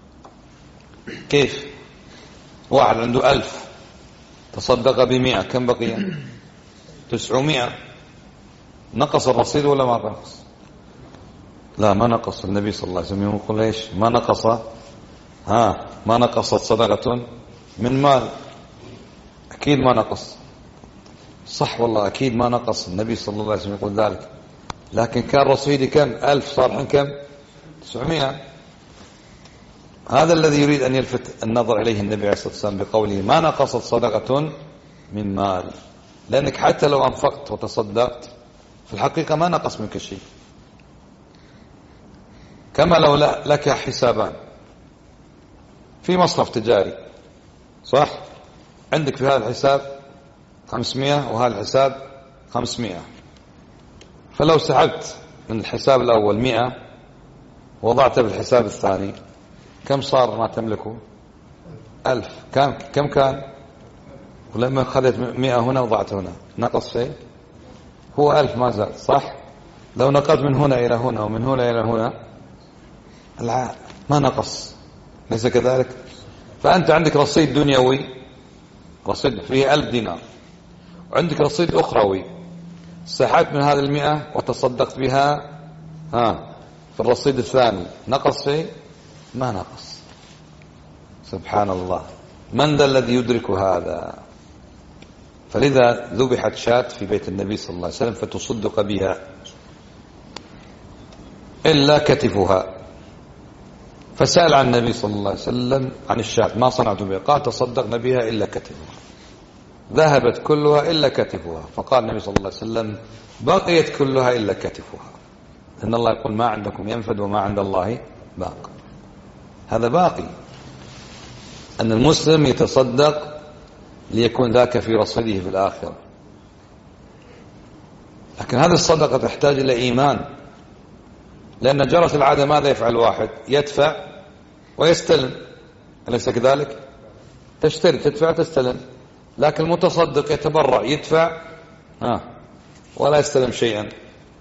كيف؟ واحد عنده 1000 تصدق ب100، كم بقي؟ 900. نقص الرصيد ولا ما نقص؟ لا، ما نقص. النبي صلى الله عليه وسلم يقول ايش؟ ما نقص، ما نقصت صدقة من مال. أكيد ما نقص، صح والله، أكيد ما نقص. النبي صلى الله عليه وسلم يقول ذلك. لكن كان رصيدي كم؟ 1000، صار الحين كم؟ 900. هذا الذي يريد أن يلفت النظر إليه النبي عليه الصلاة والسلام بقوله: ما نقصت صدقة من مال. لأنك حتى لو أنفقت وتصدقت في الحقيقة ما نقص منك شيء. كما لو لك حسابان في مصرف تجاري، صح؟ عندك في هذا الحساب 500 وهذا الحساب 500، فلو سحبت من الحساب الأول 100 وضعته بالحساب الثاني، كم صار ما تملكه؟ 1000. كم كان؟ ولما خذت 100 هنا وضعت هنا، نقص شيء؟ هو 1000 ما زال، صح؟ لو نقلت من هنا إلى هنا ومن هنا إلى هنا ما نقص، ليس كذلك؟ فأنت عندك رصيد دنيوي، رصيد فيه 1000 دينار، وعندك رصيد أخروي، سحبت من هذه 100 وتصدقت بها في الرصيد الثاني، نقص شيء؟ ما نقص. سبحان الله، من ذا الذي يدرك هذا؟ فلذا ذبحت شاة في بيت النبي صلى الله عليه وسلم فتصدق بها. إلا كتفها. فسأل عن النبي صلى الله عليه وسلم عن الشاة ما صنعت بها، قال تصدقنا بها إلا كتفها، ذهبت كلها إلا كتفها. فقال النبي صلى الله عليه وسلم بقيت كلها إلا كتفها، إن الله يقول ما عندكم ينفد وما عند الله باق. هذا باقي، أن المسلم يتصدق ليكون ذاك في رصيده في الآخرة. لكن هذه الصدقة تحتاج إلى إيمان، لأن جرت العادة ماذا يفعل الواحد؟ يدفع ويستلم، أليس كذلك؟ تشتري تدفع تستلم. لكن المتصدق يتبرع يدفع ولا يستلم شيئا.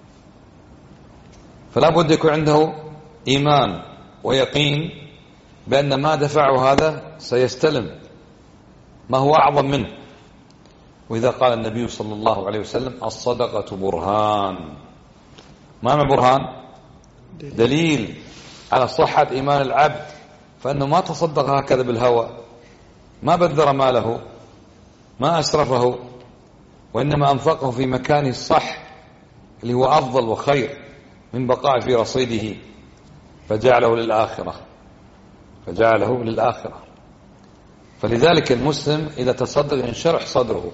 فلا بد يكون عنده إيمان ويقين بأن ما دفعه هذا سيستلم ما هو أعظم منه. وإذا قال النبي صلى الله عليه وسلم الصدقة برهان، ما معنى برهان؟ دليل على صحة إيمان العبد، فأنه ما تصدق هكذا بالهوى، ما بذر ماله، ما أسرفه، وإنما أنفقه في مكانه الصح اللي هو أفضل وخير من بقاء في رصيده، فجعله للآخرة. فلذلك المسلم إذا تصدق ينشرح صدره.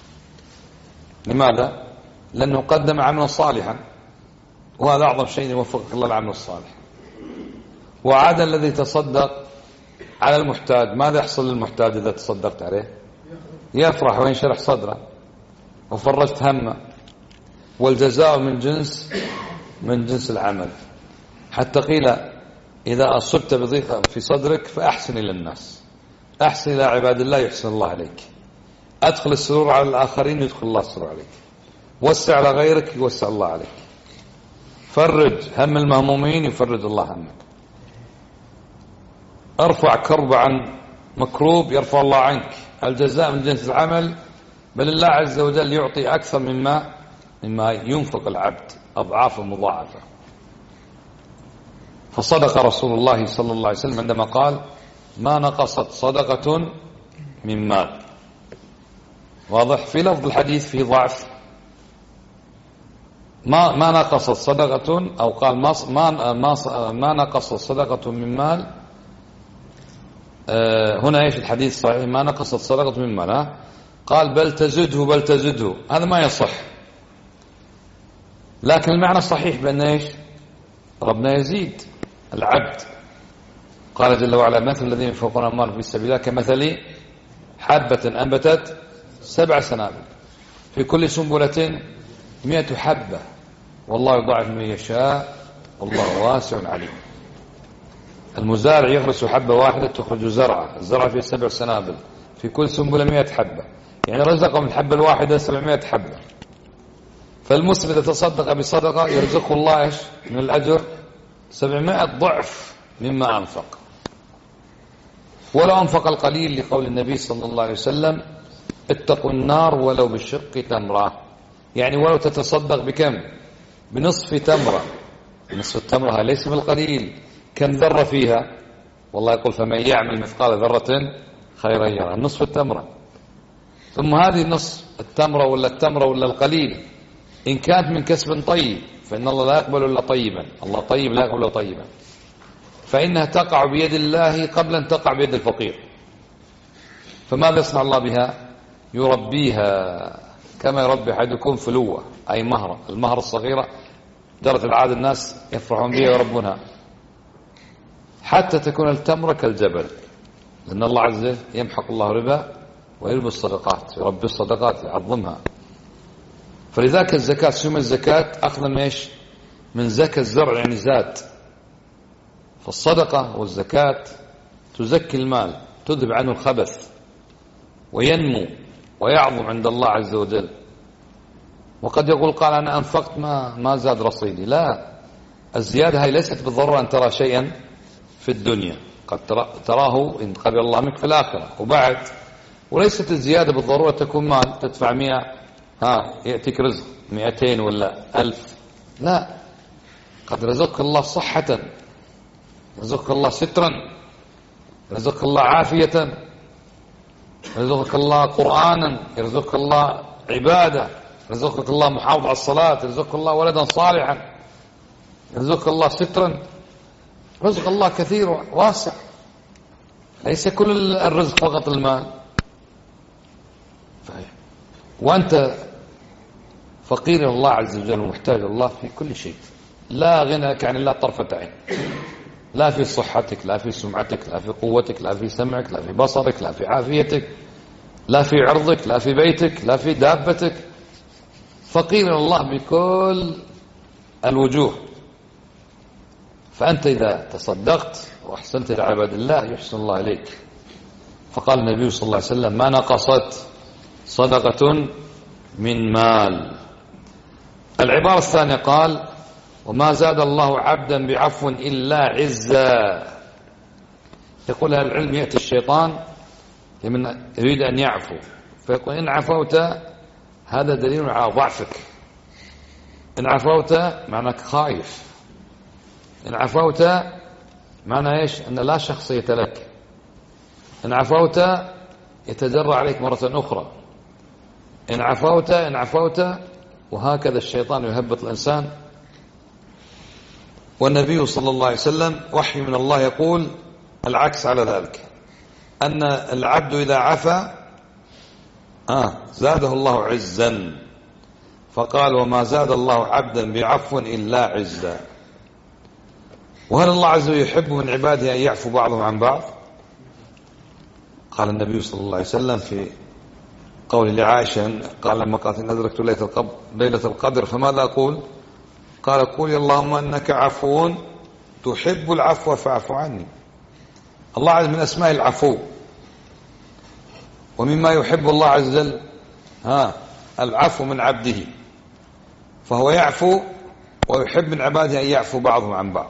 لماذا؟ لأنه قدم عملا صالحا، وهذا أعظم شيء يوفقك الله العمل الصالح. وعاد الذي تصدق على المحتاج، ماذا يحصل للمحتاج إذا تصدقت عليه؟ يفرح وينشرح صدره وفرجت همه. والجزاء من جنس العمل. حتى قيل إذا أصبت بضيق في صدرك فأحسن إلى الناس، أحسن إلى عباد الله يحسن الله عليك، أدخل السرور على الآخرين يدخل الله السرور عليك، وسع على غيرك يوسع الله عليك، فرج هم المهمومين يفرج الله همك، ارفع كرب عن مكروب يرفع الله عنك. الجزاء من جنس العمل، بل الله عز وجل يعطي أكثر مما ينفق العبد، أضعاف مضاعفة. فصدق رسول الله صلى الله عليه وسلم عندما قال ما نقصت صدقة من مال. واضح؟ في لفظ الحديث فيه ضعف، ما نقصت صدقة، أو قال ما نقصت صدقة من مال. هنا ايش الحديث صحيح؟ ما نقصت صدقة من مال، قال بل تزده. هذا ما يصح، لكن المعنى صحيح بأن ايش؟ ربنا يزيد العبد. قال جل وعلا مثل الذين ينفقون أموالهم في سبيل الله كمثل حبة أنبتت 7 سنابل في كل سنبلة 100 حبة والله يضاعف من يشاء والله واسع عليم. المزارع يغرس حبة واحدة تخرج زرعة، الزرعة فيه 7 سنابل في كل سنبلة 100 حبة، يعني رزقه من الحبة الواحدة 700 حبة. فالمسلم إذا تصدق بصدقة يرزقه الله إيش من الأجر 700 ضعف مما أنفق. ولو أنفق القليل، لقول النبي صلى الله عليه وسلم اتقوا النار ولو بالشق تمرة، يعني ولو تتصدق بكم؟ بنصف تمرة. نصف التمرة ليس بالقليل، كم ذرة فيها؟ والله يقول فمن يعمل مثقال ذرة خيرا يره، نصف التمرة. ثم هذه نصف التمرة ولا التمرة ولا القليل إن كانت من كسب طيب فإن الله لا يقبل إلا طيبا، الله طيب لا يقبل إلا طيبا، فإنها تقع بيد الله قبل أن تقع بيد الفقير. فماذا يصنع الله بها؟ يربيها كما يربي أحدكم فلوة، أي مهرة. المهرة الصغيرة جرت العادة الناس يفرحون بها ويربونها حتى تكون التمرة كالجبل، لأن الله عز وجل يمحق الله ربا ويربي الصدقات، يربي الصدقات يعظمها. فلذلك الزكاة سمي الزكاة أخذا من إيش؟ من زكاة الزرع، يعني زاد. فالصدقة والزكاة تزكي المال، تذهب عنه الخبث وينمو ويعظم عند الله عز وجل. وقد يقول قال أنا أنفقت ما زاد رصيدي، لا، الزيادة هي ليست بالضرورة أن ترى شيئا في الدنيا، قد تراه إن قبل الله منك في الآخرة وبعد. وليست الزيادة بالضرورة تكون مال تدفع 100 يأتيك رزق 200 ولا 1000، لا، قد رزقك الله صحة، رزقك الله سترا، رزقك الله عافية، رزقك الله قرآنا، يرزقك الله عبادة، رزقك الله محافظة على الصلاة، رزقك الله ولدا صالحا. يرزق الله سترا، رزق الله كثير واسع، ليس كل الرزق فقط المال. وأنت فقير إلى الله عز وجل ومحتاج إلى الله في كل شيء، لا غنى لك عن الله طرفة عين، لا في صحتك، لا في سمعتك، لا في قوتك، لا في سمعك، لا في بصرك، لا في عافيتك، لا في عرضك، لا في بيتك، لا في دابتك. فقير إلى الله بكل الوجوه. فأنت إذا تصدقت وأحسنت إلى عباد الله يحسن الله إليك. فقال النبي صلى الله عليه وسلم: ما نقصت صدقة من مال. العبارة الثانية قال: وما زاد الله عبدا بعفو إلا عزا. يقول أهل العلم: يأتي الشيطان لمن يريد أن يعفو فيقول: إن عفوت هذا دليل على ضعفك، إن عفوت معناك خايف، إن عفوت معنى إيش؟ أن لا شخصية لك، إن عفوت يتجرأ عليك مرة أخرى، إن عفوت. وهكذا الشيطان يهبط الإنسان. والنبي صلى الله عليه وسلم وحي من الله يقول العكس على ذلك، أن العبد إذا عفا زاده الله عزا. فقال: وما زاد الله عبدا بعفو إلا عزا. وهل الله عز وجل يحب من عباده أن يعفو بعضهم عن بعض؟ قال النبي صلى الله عليه وسلم في قول لعائشة قال: لما قالت: إن أدركت ليلة القدر فماذا أقول؟ قال: قول اللهم أنك عفو تحب العفو فاعف عني. الله عز وجل من أسماء العفو، ومما يحب الله عز وجل العفو من عبده، فهو يعفو ويحب من عباده أن يعفو بعضهم عن بعض.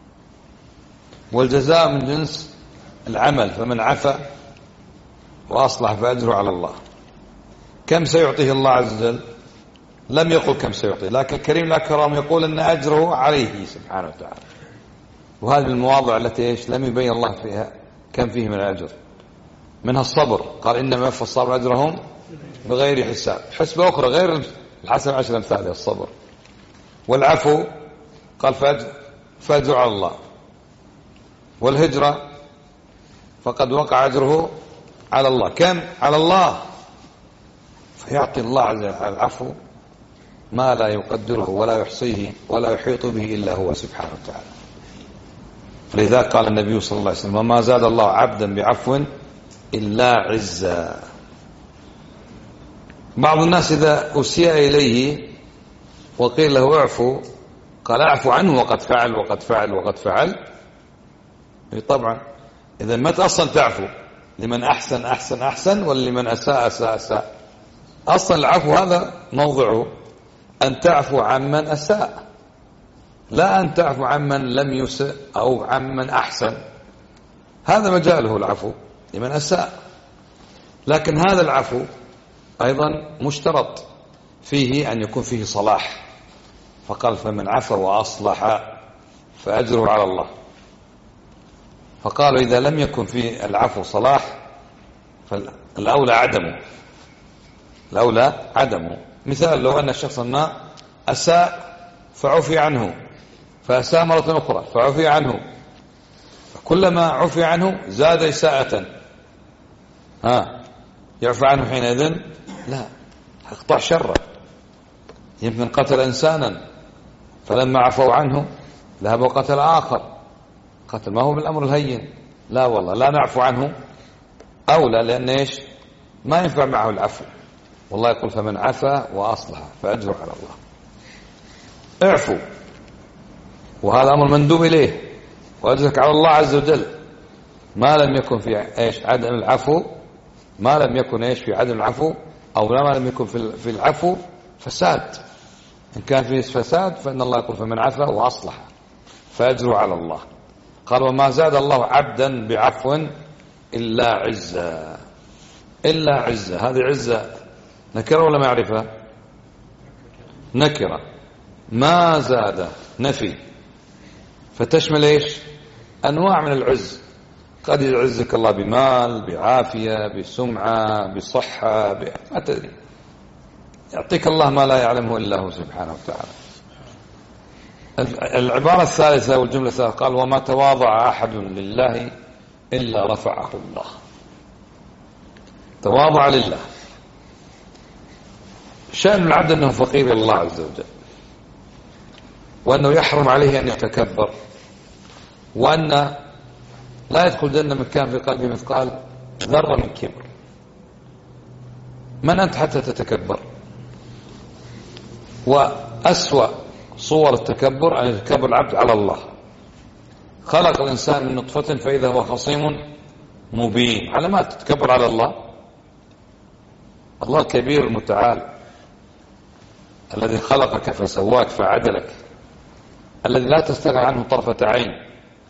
والجزاء من جنس العمل، فمن عفا وأصلح فأجره على الله. كم سيعطيه الله عز وجل؟ لم يقل كم سيعطيه، لكن الكريم الأكرم يقول أن أجره عليه سبحانه وتعالى. وهذه المواضع التي لم يبين الله فيها كم فيه من الأجر. منها الصبر، قال: إنما يوفى الصابر أجرهم بغير حساب. حسبة أخرى غير الحسن 10 أمثالها الصبر. والعفو قال: فأجر على الله. والهجرة فقد وقع أجره على الله. كم؟ على الله. فيعطي الله عز وجل على العفو ما لا يقدره ولا يحصيه ولا يحيط به إلا هو سبحانه وتعالى. فلذا قال النبي صلى الله عليه وسلم: وما زاد الله عبدا بعفو إلا عزا. بعض الناس إذا أسيء إليه وقيل له اعفو قال: اعفو عنه وقد فعل وقد فعل وقد فعل. طبعا إذا ما أصلا تعفو لمن أحسن أحسن أحسن، ولمن أساء أساء أساء. أصلا العفو هذا موضعه أن تعفو عمن أساء، لا أن تعفو عمن لم يسئ أو عمن أحسن. هذا مجاله العفو لمن أساء. لكن هذا العفو أيضا مشترط فيه أن يكون فيه صلاح. فقال: فمن عفا وأصلح فأجره على الله. فقالوا: إذا لم يكن في العفو صلاح فالأولى عدمه، الأولى عدمه. مثال: لو أن الشخص ما أساء فعفي عنه، فأساء مرة أخرى فعفي عنه، كلما عفي عنه زاد إساءة، يعفى عنه حينئذ؟ لا، اقطع شره. يمكن قتل إنسانا فلما عفوا عنه ذهب وقتل آخر. قتل ما هو بالأمر الهين، لا والله لا نعفو عنه أولى، لأن إيش؟ ما ينفع معه العفو. والله يقول: فمن عفا وأصلح فأجره على الله. اعفو، وهذا أمر مندوب إليه، وأجرك على الله عز وجل. ما لم يكن في إيش؟ عدم العفو، ما لم يكن إيش؟ في عدم العفو، أو ما لم يكن في العفو فساد. إن كان فيه فساد فإن الله يقول: فمن عفا وأصلح فأجره على الله. قال: وما زاد الله عبدا بعفو إلا عزا. إلا عزا، هذه عزة نكرة ولا معرفة؟ نكرة. ما زاد نفي، فتشمل إيش؟ أنواع من العز. قد يعزك الله بمال، بعافية، بسمعة، بصحة، ما تدري. يعطيك الله ما لا يعلمه إلا هو سبحانه وتعالى. العبارة الثالثة والجملة الثالثة قال وما تواضع أحد لله إلا رفعه الله. تواضع لله. شأن العبد أنه فقير إلى الله عز وجل، وأنه يحرم عليه أن يتكبر، وأن لا يدخل جنة من كان في قلبه مثقال ذرة من كبر. من أنت حتى تتكبر؟ وأسوأ صور التكبر أن يتكبر العبد على الله. خلق الإنسان من نطفة فإذا هو خصيم مبين. على ما تتكبر على الله؟ الله كبير المتعال الذي خلقك فسواك فعدلك، الذي لا تستغنى عنه طرفة عين.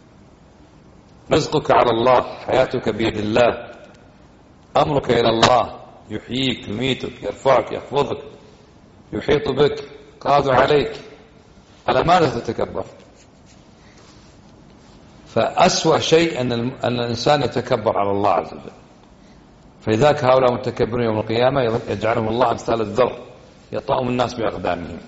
رزقك على الله، حياتك بيد الله، أمرك إلى الله، يحييك يميتك، يرفعك يخفضك، يحيط بك، قادر عليك. على ماذا تتكبر؟ فأسوأ شيء أن الإنسان يتكبر على الله عز وجل. فلذلك هؤلاء متكبرون يوم القيامة يجعلهم الله أمثال الذر يطأهم الناس بأقدامهم.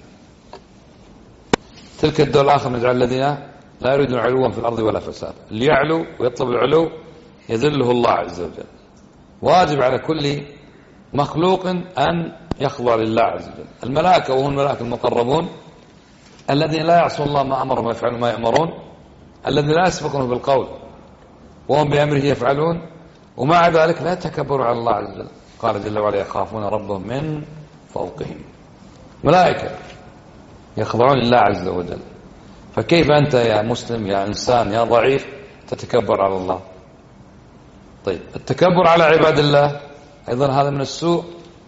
تلك الدور الآخر نجعل الذين لا يريدون علوا في الأرض ولا فساد. اللي يعلو ويطلب العلو يذله الله عز وجل. واجب على كل مخلوق أن يخضع لله عز وجل. الملائكة وهم الملائكة المقربون الذين لا يعصون الله ما أمرهم ويفعلون ما يأمرون، الذين لا يسبقون بالقول وهم بأمره يفعلون، ومع ذلك لا يتكبروا على الله عز وجل. قال جل وعلا يخافون ربهم من فوقهم. ملائكة يخضعون لله عز وجل. فكيف أنت يا مسلم يا إنسان يا ضعيف تتكبر على الله؟ طيب التكبر على عباد الله أيضا هذا من السوء،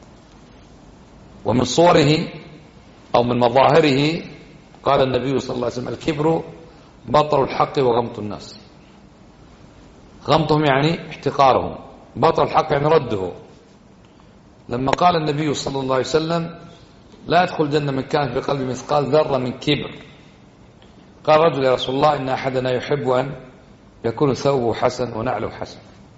ومن صوره أو من مظاهره. قال النبي صلى الله عليه وسلم الكبر بطر الحق وغمط الناس. غمطهم يعني احتقارهم، بطر الحق يعني رده. لما قال النبي صلى الله عليه وسلم لا يدخل الجنة من كان في قلبه مثقال ذرة من كبر، قال رجل يا رسول الله إن أحدنا يحب أن يكون ثوبه حسن ونعله حسن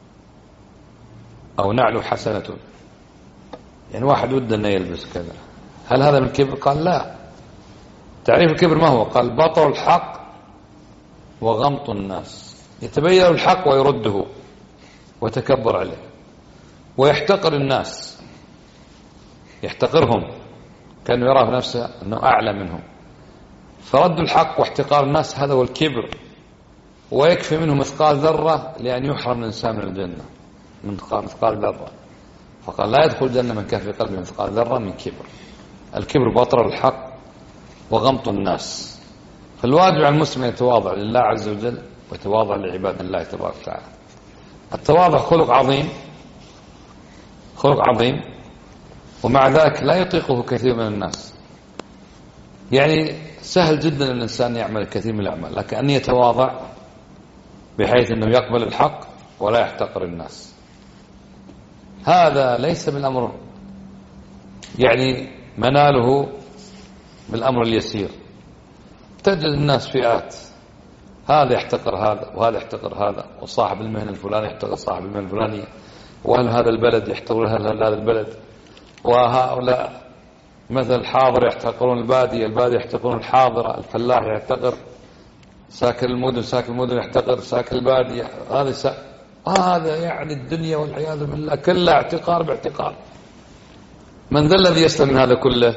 أو نعله حسنة، يعني واحد ود أن يلبس كذا، هل هذا من كبر؟ قال لا. تعريف الكبر ما هو؟ قال بطر الحق وغمط الناس، يتبين الحق ويرده وتكبر عليه، ويحتقر الناس، يحتقرهم كأنه يرى في نفسه أنه أعلى منهم. فرد الحق واحتقار الناس هذا هو الكبر. ويكفي منه مثقال ذرة لأن يحرم الإنسان من الجنة، من مثقال ذرة. فقال لا يدخل الجنة من كان في قلبه مثقال ذرة من كبر. الكبر بطر الحق وغمط الناس. فالواجب على المسلم أن يتواضع لله عز وجل ويتواضع لعباد الله تبارك وتعالى. التواضع خلق عظيم، خلق عظيم، ومع ذلك لا يطيقه كثير من الناس. يعني سهل جدا أن الإنسان يعمل الكثير من الأعمال، لكن أن يتواضع بحيث أنه يقبل الحق ولا يحتقر الناس، هذا ليس بالأمر يعني مناله بالأمر اليسير. تجد الناس فئات، هذا يحتقر هذا وهذا يحتقر هذا، وصاحب المهنة الفلاني يحتقر صاحب المهنة الفلانية، وأهل هذا البلد يحتقرون أهل هذا البلد، وهؤلاء مثل الحاضر يحتقرون البادية، البادية يحتقرون الحاضرة، الفلاح يحتقر ساكن المدن، ساكن المدن يحتقر ساكن البادية. هذا يعني الدنيا والعياذ بالله كلها احتقار باحتقار. من ذا الذي يسلم من هذا كله؟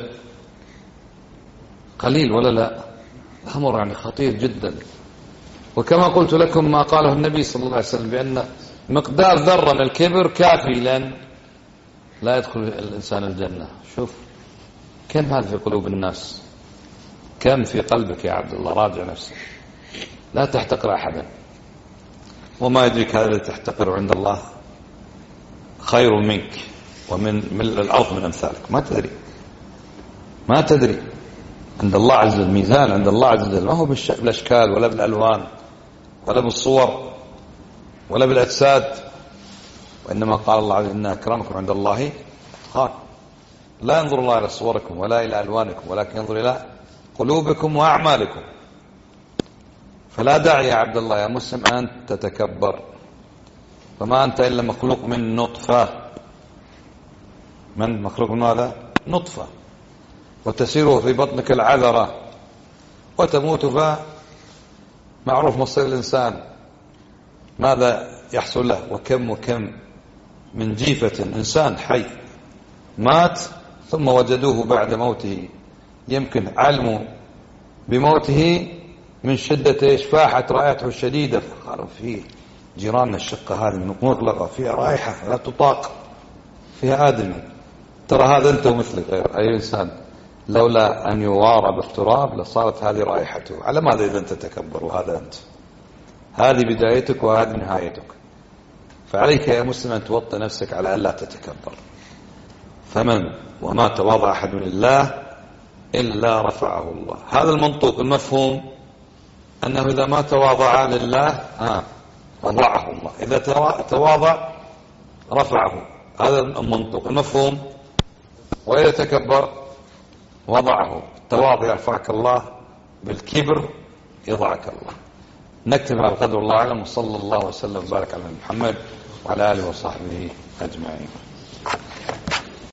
قليل ولا لا؟ أمر يعني خطير جدا. وكما قلت لكم ما قاله النبي صلى الله عليه وسلم بأن مقدار ذرة من الكبر كافي لأن لا يدخل الإنسان الجنة. شوف كم هذا في قلوب الناس، كم في قلبك يا عبد الله. راجع نفسك، لا تحتقر أحدا، وما يدريك هذا الذي تحتقر عند الله خير منك ومن الأرض من أمثالك. ما تدري عند الله عز وجل. الميزان عند الله عز وجل ما هو بالأشكال ولا بالألوان ولا بالصور ولا بالأجساد، وإنما قال الله عز وجل إن أكرمكم عند الله أتقاكم. لا ينظر الله إلى صوركم ولا إلى ألوانكم، ولكن ينظر إلى قلوبكم وأعمالكم. فلا داعي يا عبد الله يا مسلم أن تتكبر، فما أنت إلا مخلوق من نطفة. من مخلوق من هذا؟ نطفة، وتسير في بطنك العذرة وتموت، فمعروف مصير الإنسان ماذا يحصل له. وكم من جيفة إنسان حي مات ثم وجدوه بعد موته، يمكن علموا بموته من شدة فاحة رائحته الشديدة، فقالوا فيه جيراننا الشقة هذه مغلقة فيها رائحة لا تطاق، فيها آدمي. ترى هذا أنت ومثلك غير أي إنسان، لولا أن يوارى بالتراب لصارت هذه رائحته. على ماذا إذا أنت تكبر؟ وهذا أنت، هذه بدايتك وهذه نهايتك. فعليك يا مسلم أن توطي نفسك على أن لا تتكبر. وما تواضع أحد لله إلا رفعه الله. هذا المنطوق المفهوم أنه إذا ما تواضع لله وضعه الله، إذا تواضع رفعه. هذا المنطوق المفهوم. وإذا تكبر وضعه. التواضع يرفعك الله، بالكبر يضعك الله. نكتب على قدر الله أعلم، وصلى الله وسلم وبارك على محمد وعلى آله وصحبه أجمعين.